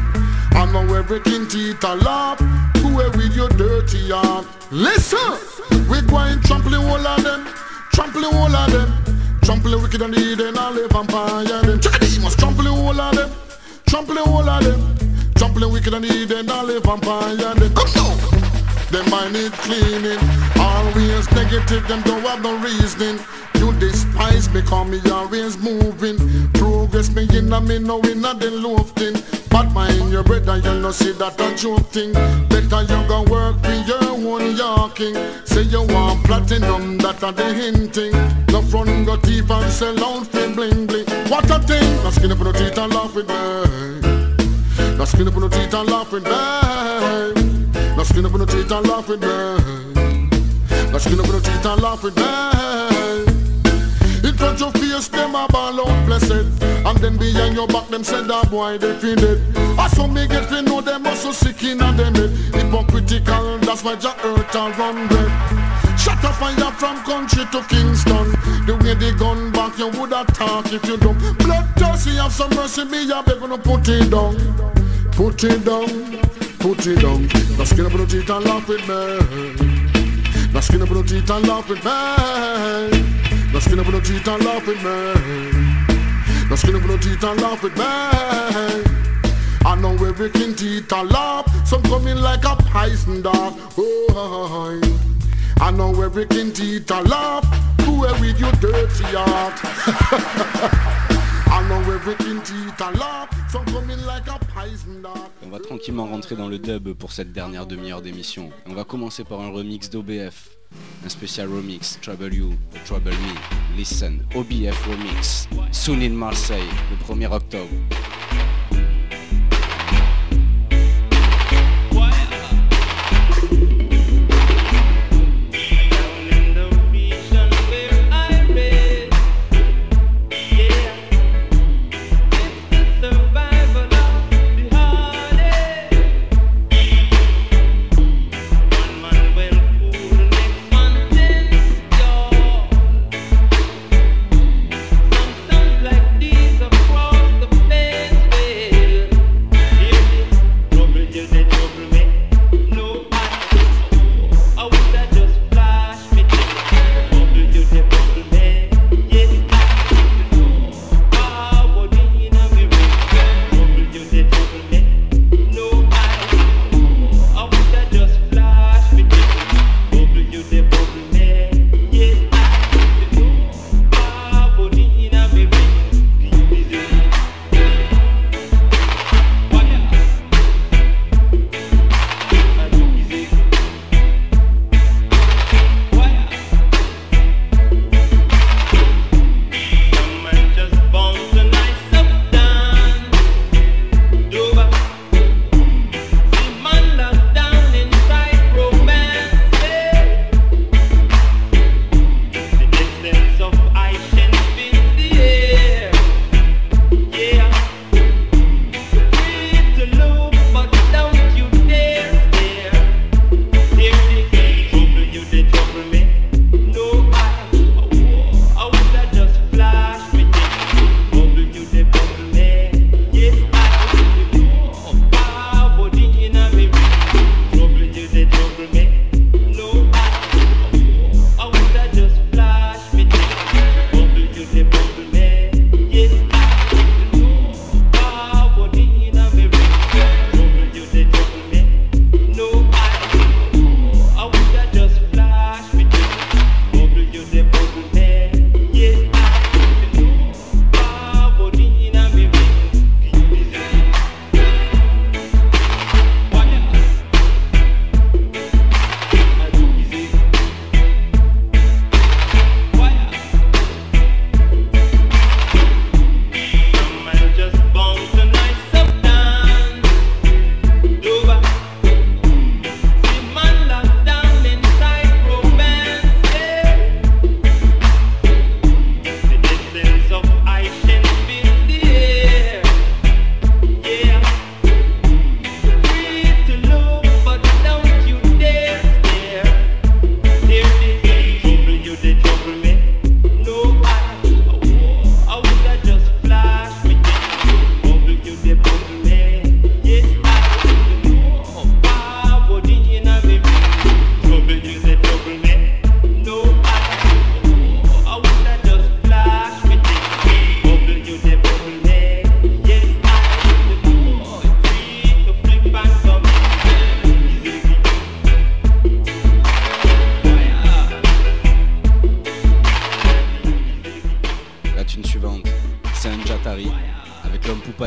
I know everything teeter lap. Go away with your dirty heart. Listen, we going trampling all of them, trampling all of them, trampling wicked and the Eden and the vampire them. Check it, must trampling all of them, trampling all of them, trampling wicked and the Eden and the vampire them. Come on, them mind need cleaning. Always negative, them don't have no reasoning. You despise me, call me always moving. Progress me in a me now in a the lofting. But mind your brother, you know see that a joke thing. Better you go work with your own yarking. Say you want platinum, that a the hinting. No front go teeth and sell out for bling bling. What a thing, no skin up on the teeth and laugh with me. No skin up on the teeth and laugh with me. No skin up on the teeth and laugh with me. No skin up on the teeth and laugh with me. In front your face, them a ball out blessed. And then behind your back, them said that boy they feed it. As some me get to know them also sick in a them head. Hypocritical, that's why Jack Earth and run red. Shut up fire from country to Kingston. The way they gun back, you would attack if you don't. Bloodthirsty, have some mercy, me a beg gonna put it down. Put it down, put it down. Now skin up on the teeth and laugh with me. Now skin up on the teeth and laugh with me. No skin up on the teeth and laugh with me. No skin up on the teeth and laugh with me. I know everything teeth and laugh. Some coming like a poison dog. Oh, I know everything teeth and laugh. Go away with your dirty heart. I know everything teeth and laugh. Some coming like a poison dog. On va tranquillement rentrer dans le dub pour cette dernière demi-heure d'émission. On va commencer par un remix d'OBF. Un spécial remix, Trouble You, Trouble Me, Listen, OBF remix, soon in Marseille, le 1er octobre. Across the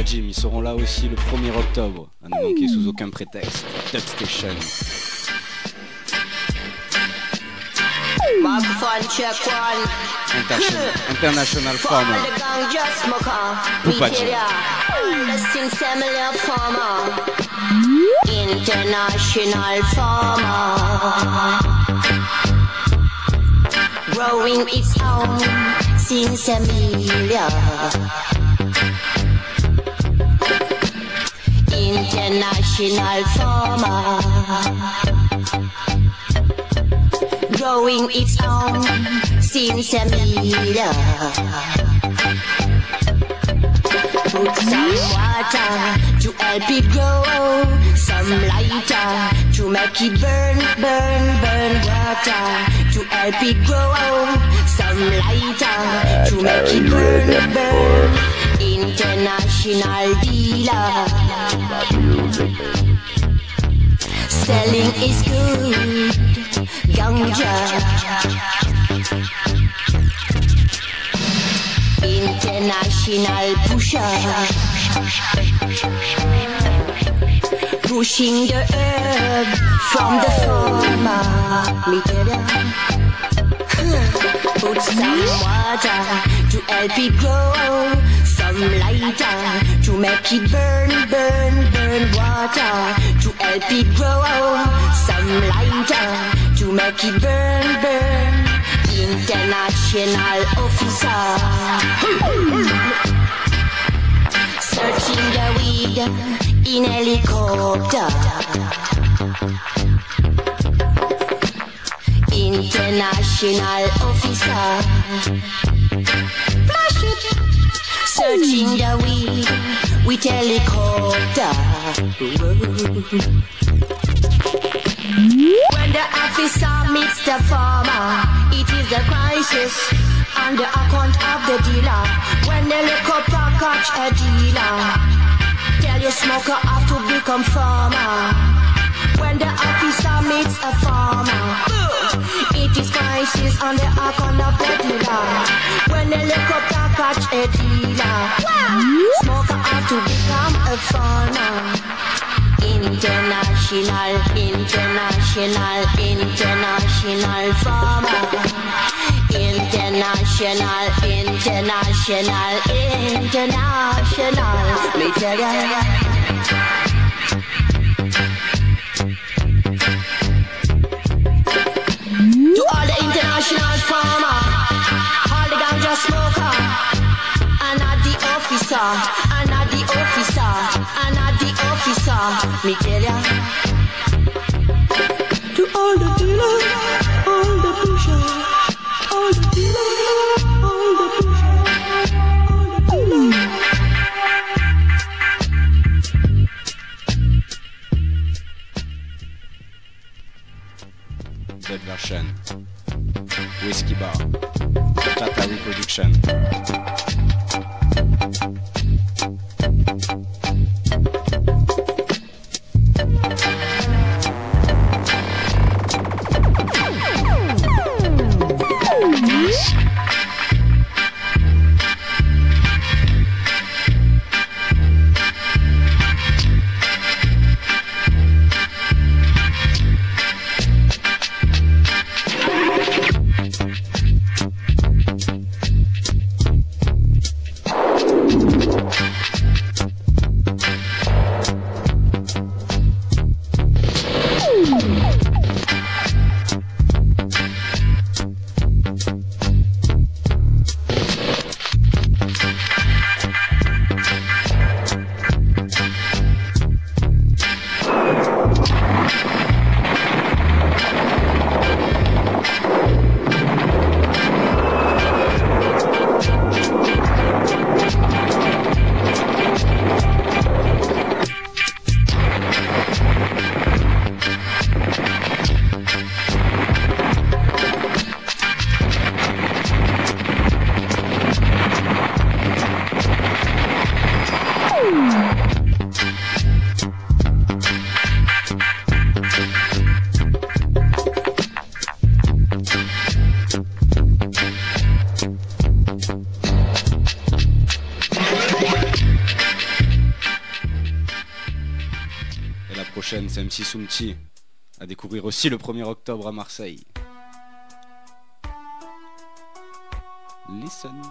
Jim, ils seront là aussi le 1er octobre, à ne manquer sous aucun prétexte. Dubstation. International Farmer. Pupa Jim. International farmer, growing its own since a millennia. International farmer, growing its own since a millennia. Put some water to help it grow, some lighter to make it burn, burn, burn. Water to help it grow, some lighter to make it burn, burn. International dealer, selling is good, ganja. International pusher, pushing the herb from the farmer. Me tell ya, put some water to help it grow, some lighter to make it burn, burn, burn. Water to help it grow, some lighter to make it burn, burn. International officer, searching the weed in helicopter. International officer, flash it, searching the weed with helicopter. When the officer meets the farmer, it is a crisis on the account of the dealer. When the helicopter catch a dealer, tell your smoker have to become farmer. When the officer meets a farmer, it is crisis on the account of the dealer. When the helicopter catch a dealer, smoker have to become a farmer. International, international, international farmer. International, international, international. Me tell ya. To all the international farmer, all the ganja smoker, and not the officer, and not the officer, and not the officer. Me tell ya. To all the dealers, all the pushers, all the dealers, all the pushers, all the dealers. Dead Version, Whiskey Bar, Tata Reproduction. prochaine, c'est MC Soumti, à découvrir aussi le 1er octobre à Marseille. Listen.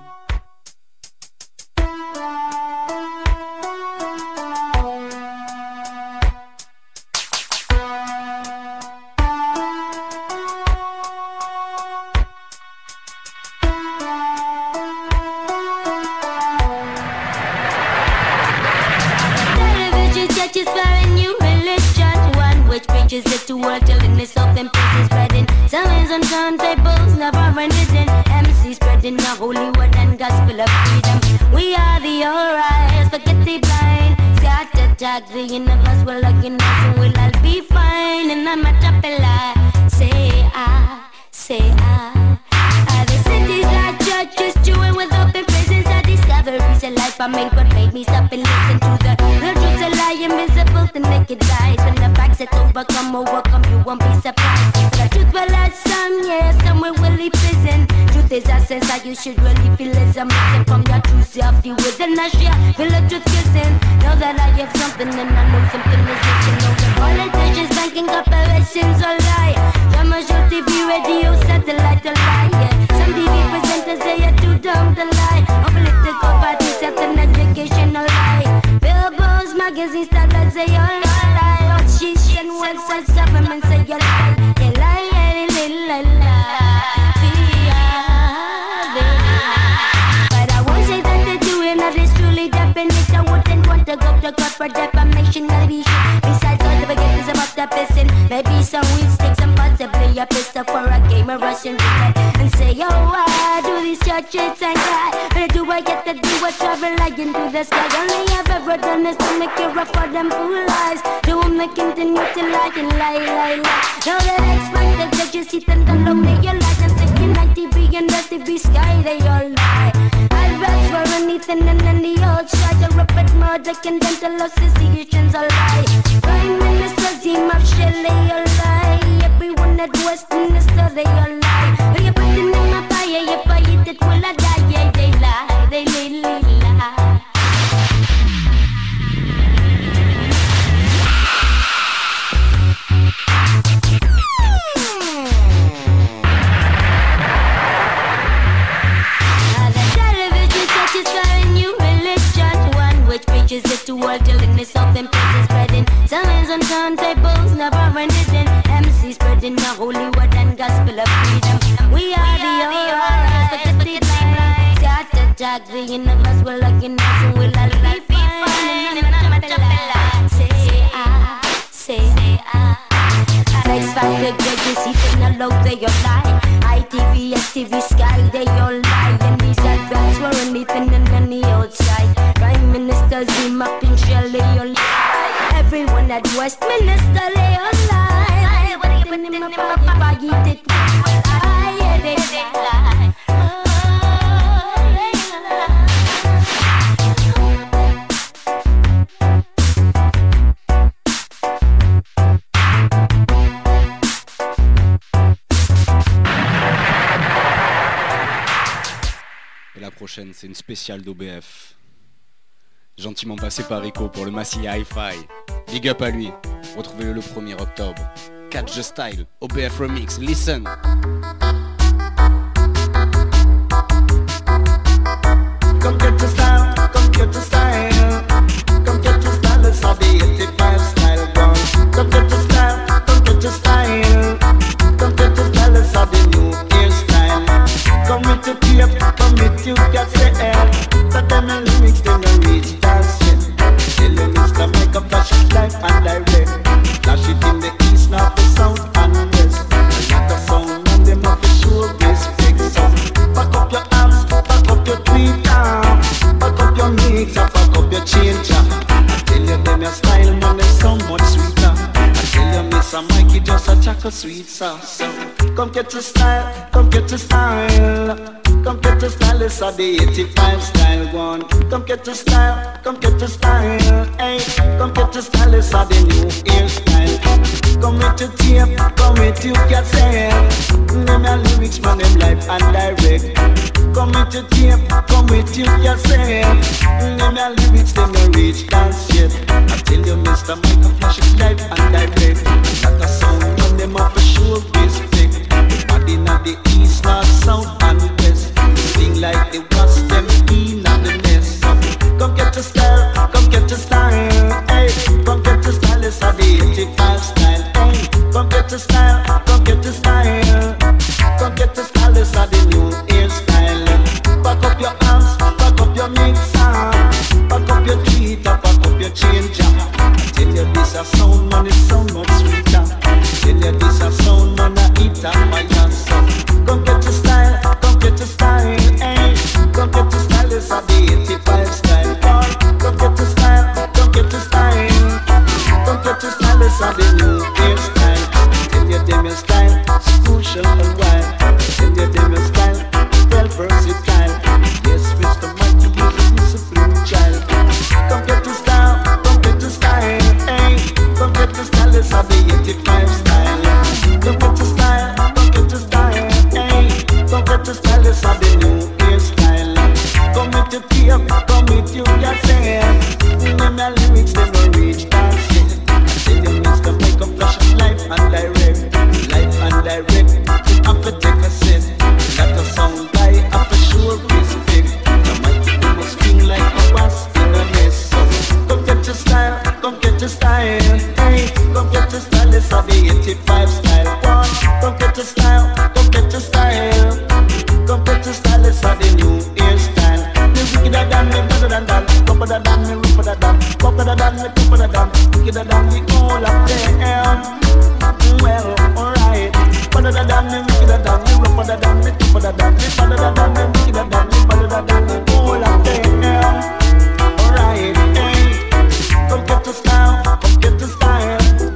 Preaches it to world till in this open places spreading signs on turntables, never ending. MC spreading the holy word and gospel of freedom. We are the alright, forget the blind. Start to attack the universe, we're looking us and we'll all be fine. And I'm a chapella, say I. The cities like churches, chewing with open prisons. I discoveries of life I made what made me stop and listen to the real truths that lie invisible to naked eyes. When the facts that overcome, you won't be surprised. The truth will let some, yeah, somewhere will leave prison. Truth is a sense that you should really feel as a missing from your true self. You within us, yeah, feel the truth kissing. Know that I have something and I know something is missing. Know the politicians, banking corporations all lie. Commercial TV, radio, satellite all lie, yeah. Some TV presenters say you're too dumb to lie. Or political parties have an educational lie. Billboards, magazines, starlets say all lie. What she and what says government say you lie. They lie, they lie. But I won't say that they're doing that is truly definite. I wouldn't want to go to court for defamation. Besides all the beginnings about the pissing, maybe some weed sticks and possibly a pistol for a game of Russian roulette. And say, oh, I do these churches and God. Where do I get to do a travel like into the sky? Only I've ever done is to make it rough for them fool lies. Do them they continue to lie and lie. Know that expect the judges sit and alone they all lie. I'm thinking like TV and the TV sky, they all lie. I'd rather for anything and any old shot. A rapid murder, condemned associations all lie. Prime Minister Zima Shelley all lie. Everyone at Westminster they all lie. But you're putting in my fire, if I eat it will I die? Yeah, they lie, they lie. Preaches it to all till in this open places spreading signs on turntables, never ending. MC spreading the holy word and gospel of freedom. We are the alright, forget the blind. Start to attack the universe, we're looking us and we'll all be fine. And I'm a chapella, say I. Sex Factor, judges, sitting alone, they all lie. ITV, STV, Sky, they all lie. And these adverts were anything and any outside. Prime Minister Zima and Shelley all lie. Everyone at Westminster they all lie. Everything in my pocket, I eat it. They lie. Et la prochaine, c'est une spéciale d'OBF. Gentiment passé par Rico pour le Massilia Hi-Fi. Big up à lui. Retrouvez-le le 1er octobre. Catch the Style, OBF Remix, listen. Come get your style, come get your style. Come get your style, let's have the 85 style gone. Come get your style, come get your style. Come get your style, let's have the new hairstyle. Come with your tape, come with your cassette. But them and lyrics, them no reach that shit. Tell them it's to make a flash it live and direct. Flash it in the east, north, the south and west. And not the sound and them have to show respect. So back up your arms, back up your tweeter, back up your mixer, back up your changer. I tell you them your style, man, they sound much sweeter. I tell you Mr. Mikey just a chocolate sweet sauce. So come get your style, come get your style. Come get your style, it's a the 85 style one. Come get your style, come get your style. Hey, come get your style, it's a the new hairstyle. Come with your tape, come with your cassette. Them your lyrics, man, them live and direct. Come with your tape, come with your cassette. Them your lyrics, them no reach that shit. tell you, Mr. Michael Flash is live and direct. That a sound on them up for sure respect. Everybody in the east, north, south and west. Sing like they was them in the nest. Come get your style, come get your style, hey. Come get your style, it's a the 85 style, hey. Come get your style, come get your style. Come get your style, it's a the new hairstyle. Back up your arms, back up your mixer. Back up your tweeter, back up your changer. I tell you this a sound man, it sound much sweeter. Tell you this a sound man, a eat up my ass. Come get your style, come get your style, hey. Come get your style, it's a the 85 style. Come get your style, come get your style. Come get your style, it's a the new hairstyle. Tell you them your style, it's crucial and wild. Tell you them your style, well versatile. Yes, Mr. Mikey, you're a disciplined child. Come get your style, come get your style, hey. Come get your style, it's a the 85 style. Come get your style, come get your style, hey. Come get your style, it's a the new hairstyle. Come with your tape, come with you yourself. Name your lyrics, they no reach that shit. I tell you, Mr. Make a flash of life and direct. Life and direct, you have to take a set. Got a sound guy, have to sure respect. The mighty you must swing like a wasp in a nest. So come get your style, come get your style, hey. Come get your style, it's a the 85 style. Come get your style, come get your style. Come get your style, it's a the new hairstyle. Me wickeder than me, better than that. Tougher than me, rougher than that. Tougher than me, tougher than that. Wickeder than me, all of them. Well, alright. Better than me, wickeder than me, rougher than me, tougher than me. Better than me, wickeder than me, better than me, all of them. Alright, hey. Come get your style, come get your style.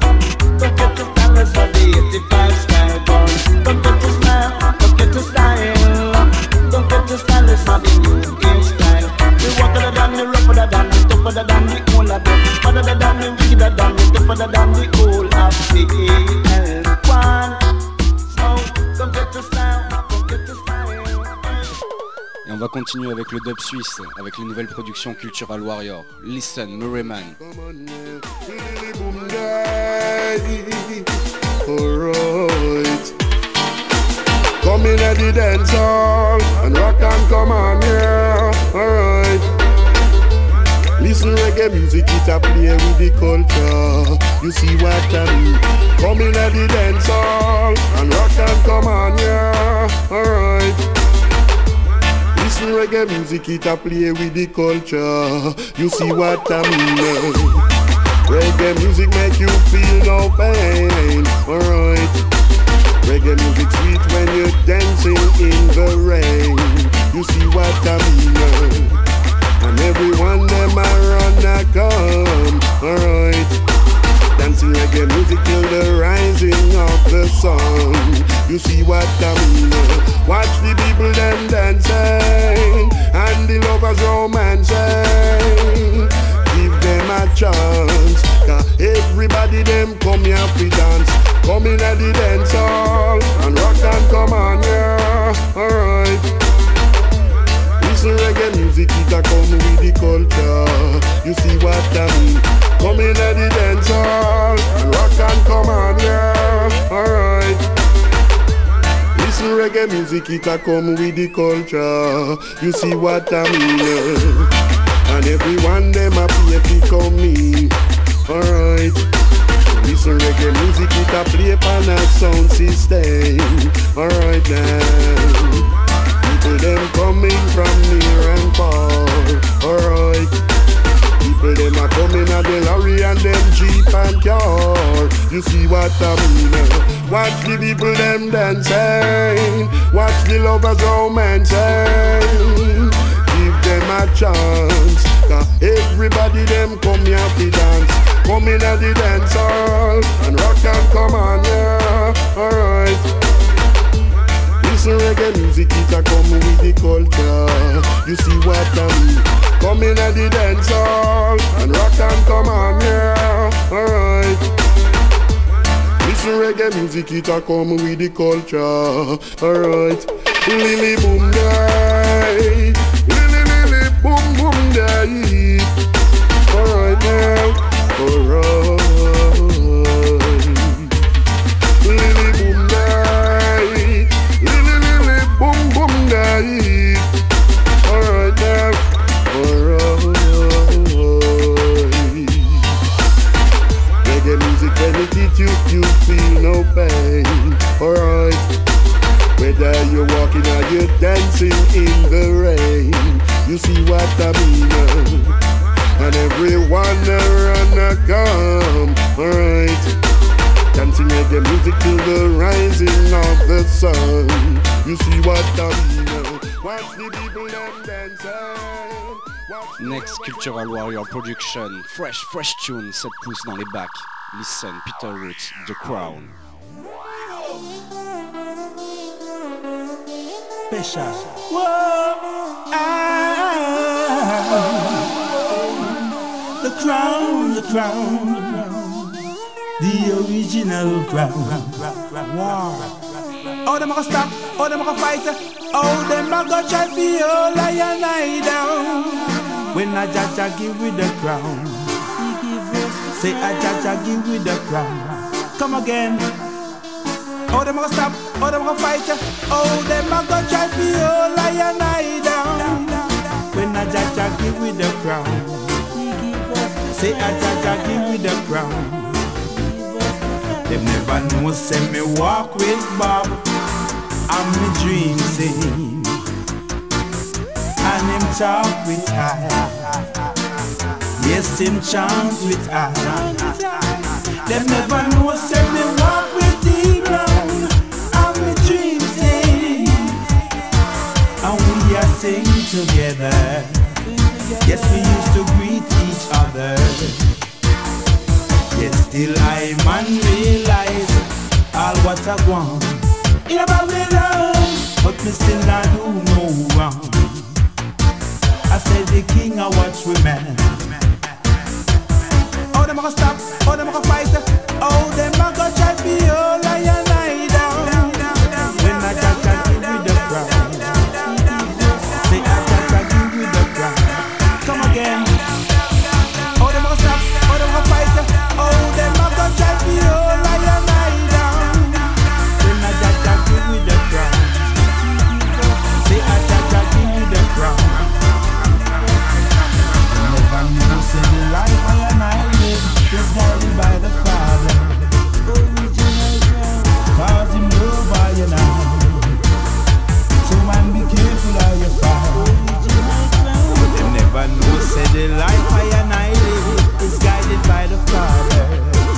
Come get your style, it's a the 85 style. Come get your style, come get your style. Come get your style, it's a the new hairstyle. Me walker than me, rougher than me, tougher than me, all of them. Better than me, wickeder than me, tougher than me, all of the one. So come get your style, come get your style. Et on va continuer avec le dub suisse, avec les nouvelles productions Cultural Warrior. Listen, Murrayman. Alright. Come in at the dance hall and rock and come on, yeah. Alright. Listen reggae music, it a play with the culture. You see what I mean? Come in at the dance hall and rock and come on, yeah. Alright. Listen reggae music, it a play with the culture. You see what I mean? Reggae music make you feel no pain. Alright. Reggae music sweet when you're dancing in the rain. You see what I mean? And everyone them a run a come. Alright. Dancing reggae music till the rising of the sun. You see what I mean? Watch the people them dancing and the lovers romancing. Give them a chance, 'cause everybody them come here to dance. Come in at the dance hall and rock and come on, yeah. Alright. Listen reggae music, it a come with the culture. You see what I mean? Come in at the dance hall and rock and come on, yeah. Alright. Listen reggae music, it a come with the culture. You see what I mean? And everyone them a play to come in. Alright. Listen reggae music, it a play upon a sound system. Alright now. People them coming from near and far. Alright. People them a coming at the lorry and them jeep and car. You see what I mean? Watch the people them dancing. Watch the lovers romancing. Give them a chance, 'cause everybody them come here to dance. Come in at the dance hall and rock and come on, yeah. Alright. Listen reggae music, it a come with the culture. You see what I mean? Come in at the dance hall and rock and come on, yeah. Alright. Listen reggae music, it a come with the culture. Alright. Lily boom day. Lily boom boom day. Alright now. alright. Lily boom night, lily boom boom night. Alright now, alright. Reggae music when it hit you, you feel no pain. Alright. Whether you're walking or you're dancing in the rain, you see what I mean. And everyone around come, alright. Dancing reggae music till the rising of the sun. You see what I mean. Watch the people them dancing. Next Cultural Warrior Production, fresh tune, 7 pouces dans les bacs. Listen, Peter Roots, The Crown. Special. Whoa, the crown, the original crown. Wow. Oh, them a go stop, oh, them a go fight, oh, them a go try for you, lion eye down. When a Jaja give with the crown, say a Jaja give with the crown. Come again. Oh, them a go stop, oh, them a go fight, oh, them a go try for you, lion eye down. When a Jaja give with the crown, say a Jaja give with the crown. Them never know, say me walk with Bob, and me dream sing, and him talk with I. Yes, him chant with I. Them never know, say me walk with D-Brown, and me dream sing, and we are sing together. Yes, we used to greet each other. Yet still I man realize all what I want in a Babylon, but me still not do no wrong. I said the king I watch women. Oh, them a go stop, oh, them a go fight, oh, them a go try for you, lion eye down. When I Jaja give me the crown, say I Jaja give me the crown. Come again. Oh, them a go stop, oh, them a go fight, oh, them a go try for you, lion eye down. When I Jaja give me the crown, say I Jaja give me the crown. Never know, say the life I and I live is guided by the Father. Cause him love by you now. So man, be careful how you fall. Them never know, say the life I and I live is guided by the Father.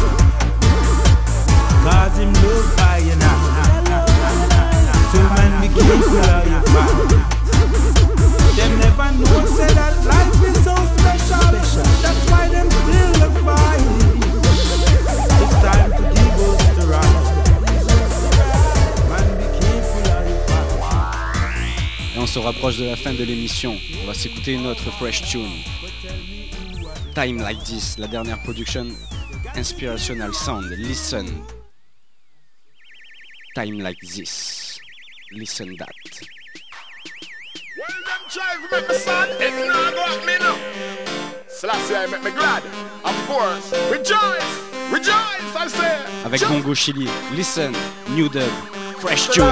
Cause him love by you now. So man, be careful how you fall. Them never know, say that life is so special. That's why them still the fight. It's time to give us the right. Man, be careful how you fight. Et on se rapproche de la fin de l'émission. On va s'écouter une autre fresh tune. Time Like This, la dernière production Inspirational Sound. Listen. Time Like This. Listen that. When them try to make me sad, it not go at me now. Selassie, I make me glad. Of course, rejoice, rejoice, I say. Avec Bongo Chili, Listen, New Dub, fresh tune.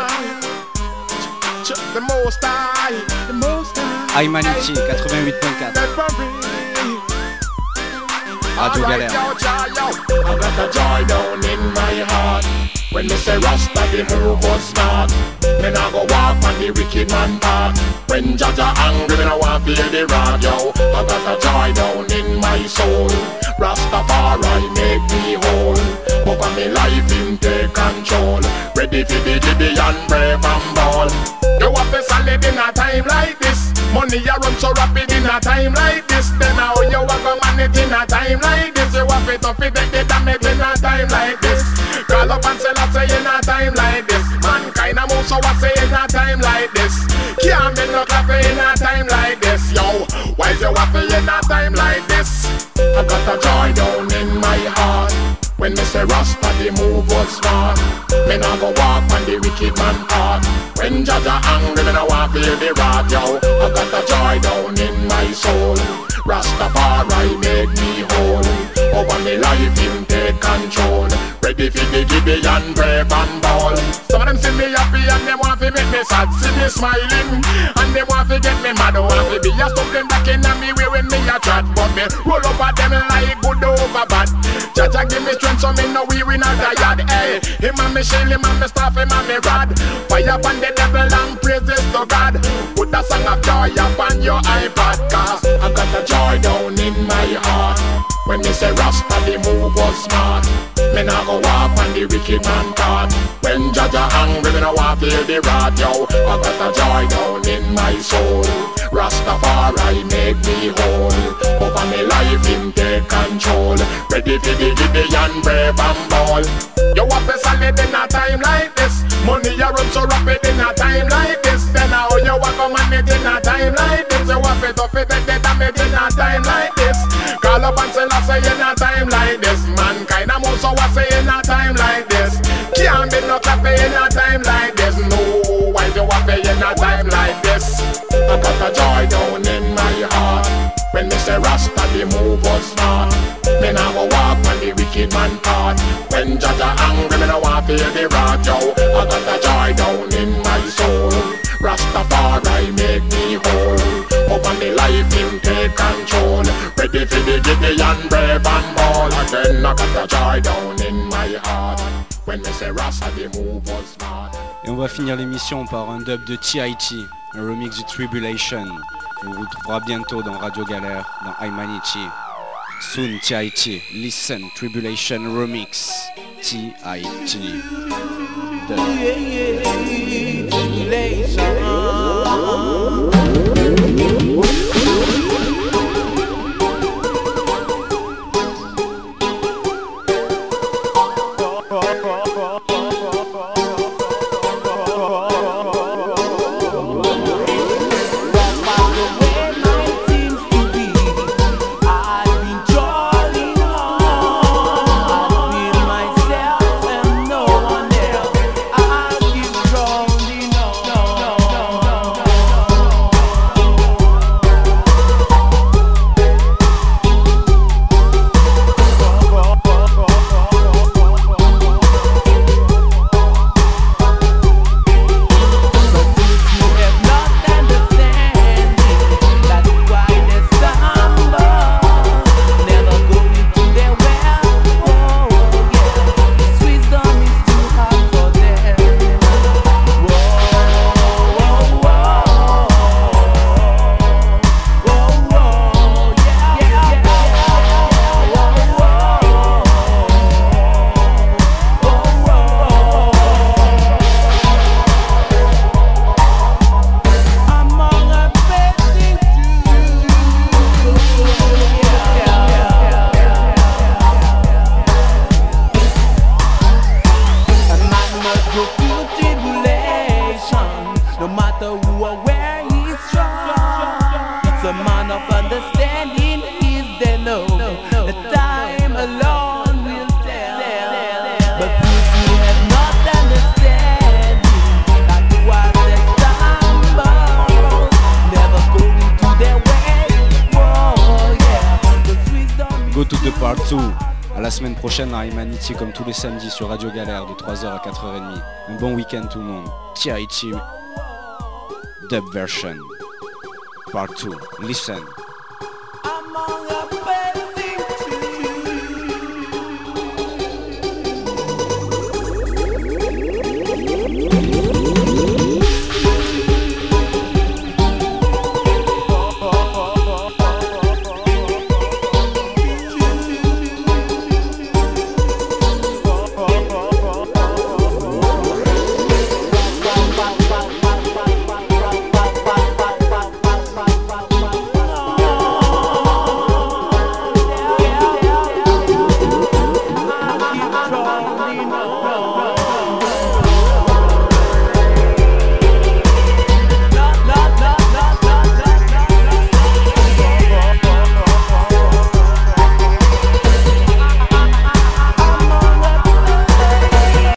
The most high, the most high. Aimanichi, 88.4. Radio Galère. I got a joy down in my heart. When me say Rasta, the move was smart. Me nah go walk on the wicked man path. When Jaja angry, me nah want feel the radio. I got a joy down in my soul. Rastafari make me whole. Over me life him take control. Ready for the jibby and brave and bold. You have to solid in a time like this. Money you run so rapid in a time like this. Then how you walk on manage in a time like this. You have to fit the damage in a time like this. Call up and say in a time like this. Mankind a move so I say in a time like this. Can't be no coffee in a time like this. Yo, why you happy in a time like this? I got a joy down in my heart. When me say Rasta, the move was smart. Me nah go walk on the wicked man path. When Jaja angry, me nah want feel the wrath, yo. I got a joy down in my soul. Rastafari make me whole. Over me life, him take control. Ready for the Gibeon, brave and bold. Some of them see me happy and they want to make me sad. See me smiling and they want to get me mad. Want to be a stumbling back in on me way when me a chat. But me roll over them like good over bad. Jaja give me strength so me no weary not tired. Hey, him and me shield, him and me staff, him and me rod. Fire upon the devil and praises to God. Put a song of joy upon your iPod, cause I got a joy down in my heart. When me say Rasta, the move was smart. Me nah go walk on the wicked man path. When Jaja angry, me nah want feel the wrath, yo. I got a joy down in my soul. Rastafari make me whole. Over me life, him take control. Ready for the Gibeon, brave and bold. You want to solid in a time like this. Money you run so rapid in a time like this. Then how you want to manage in a time like this. You want to fit the damage in a time like this. Call up and say in a time like this. Mankind I'm also say in a time like this. Can't be no cafe in a time like this. No, why you want in a time like this? I got a joy down in my heart. When me say Rasta, the move was smart. Me nah go walk on the wicked man path. When Jaja angry, me nah want feel the wrath, yo. I got a joy down in my soul. Rastafari make me whole. Over me life, him take control. Ready for the Gibeon, brave and bold. Again, I got a joy down in my heart. When me say Rasta, the move was smart. Et on va finir l'émission par un dub de T.I.T, un remix du Tribulation. On vous retrouvera bientôt dans Radio Galère, dans Aimanichi. Soon T.I.T, listen, Tribulation remix, T.I.T. À la semaine prochaine à Humanity comme tous les samedis sur Radio Galère de 3h à 4h30. Un bon week-end tout le monde. T.I.T Dub version Part 2. Listen.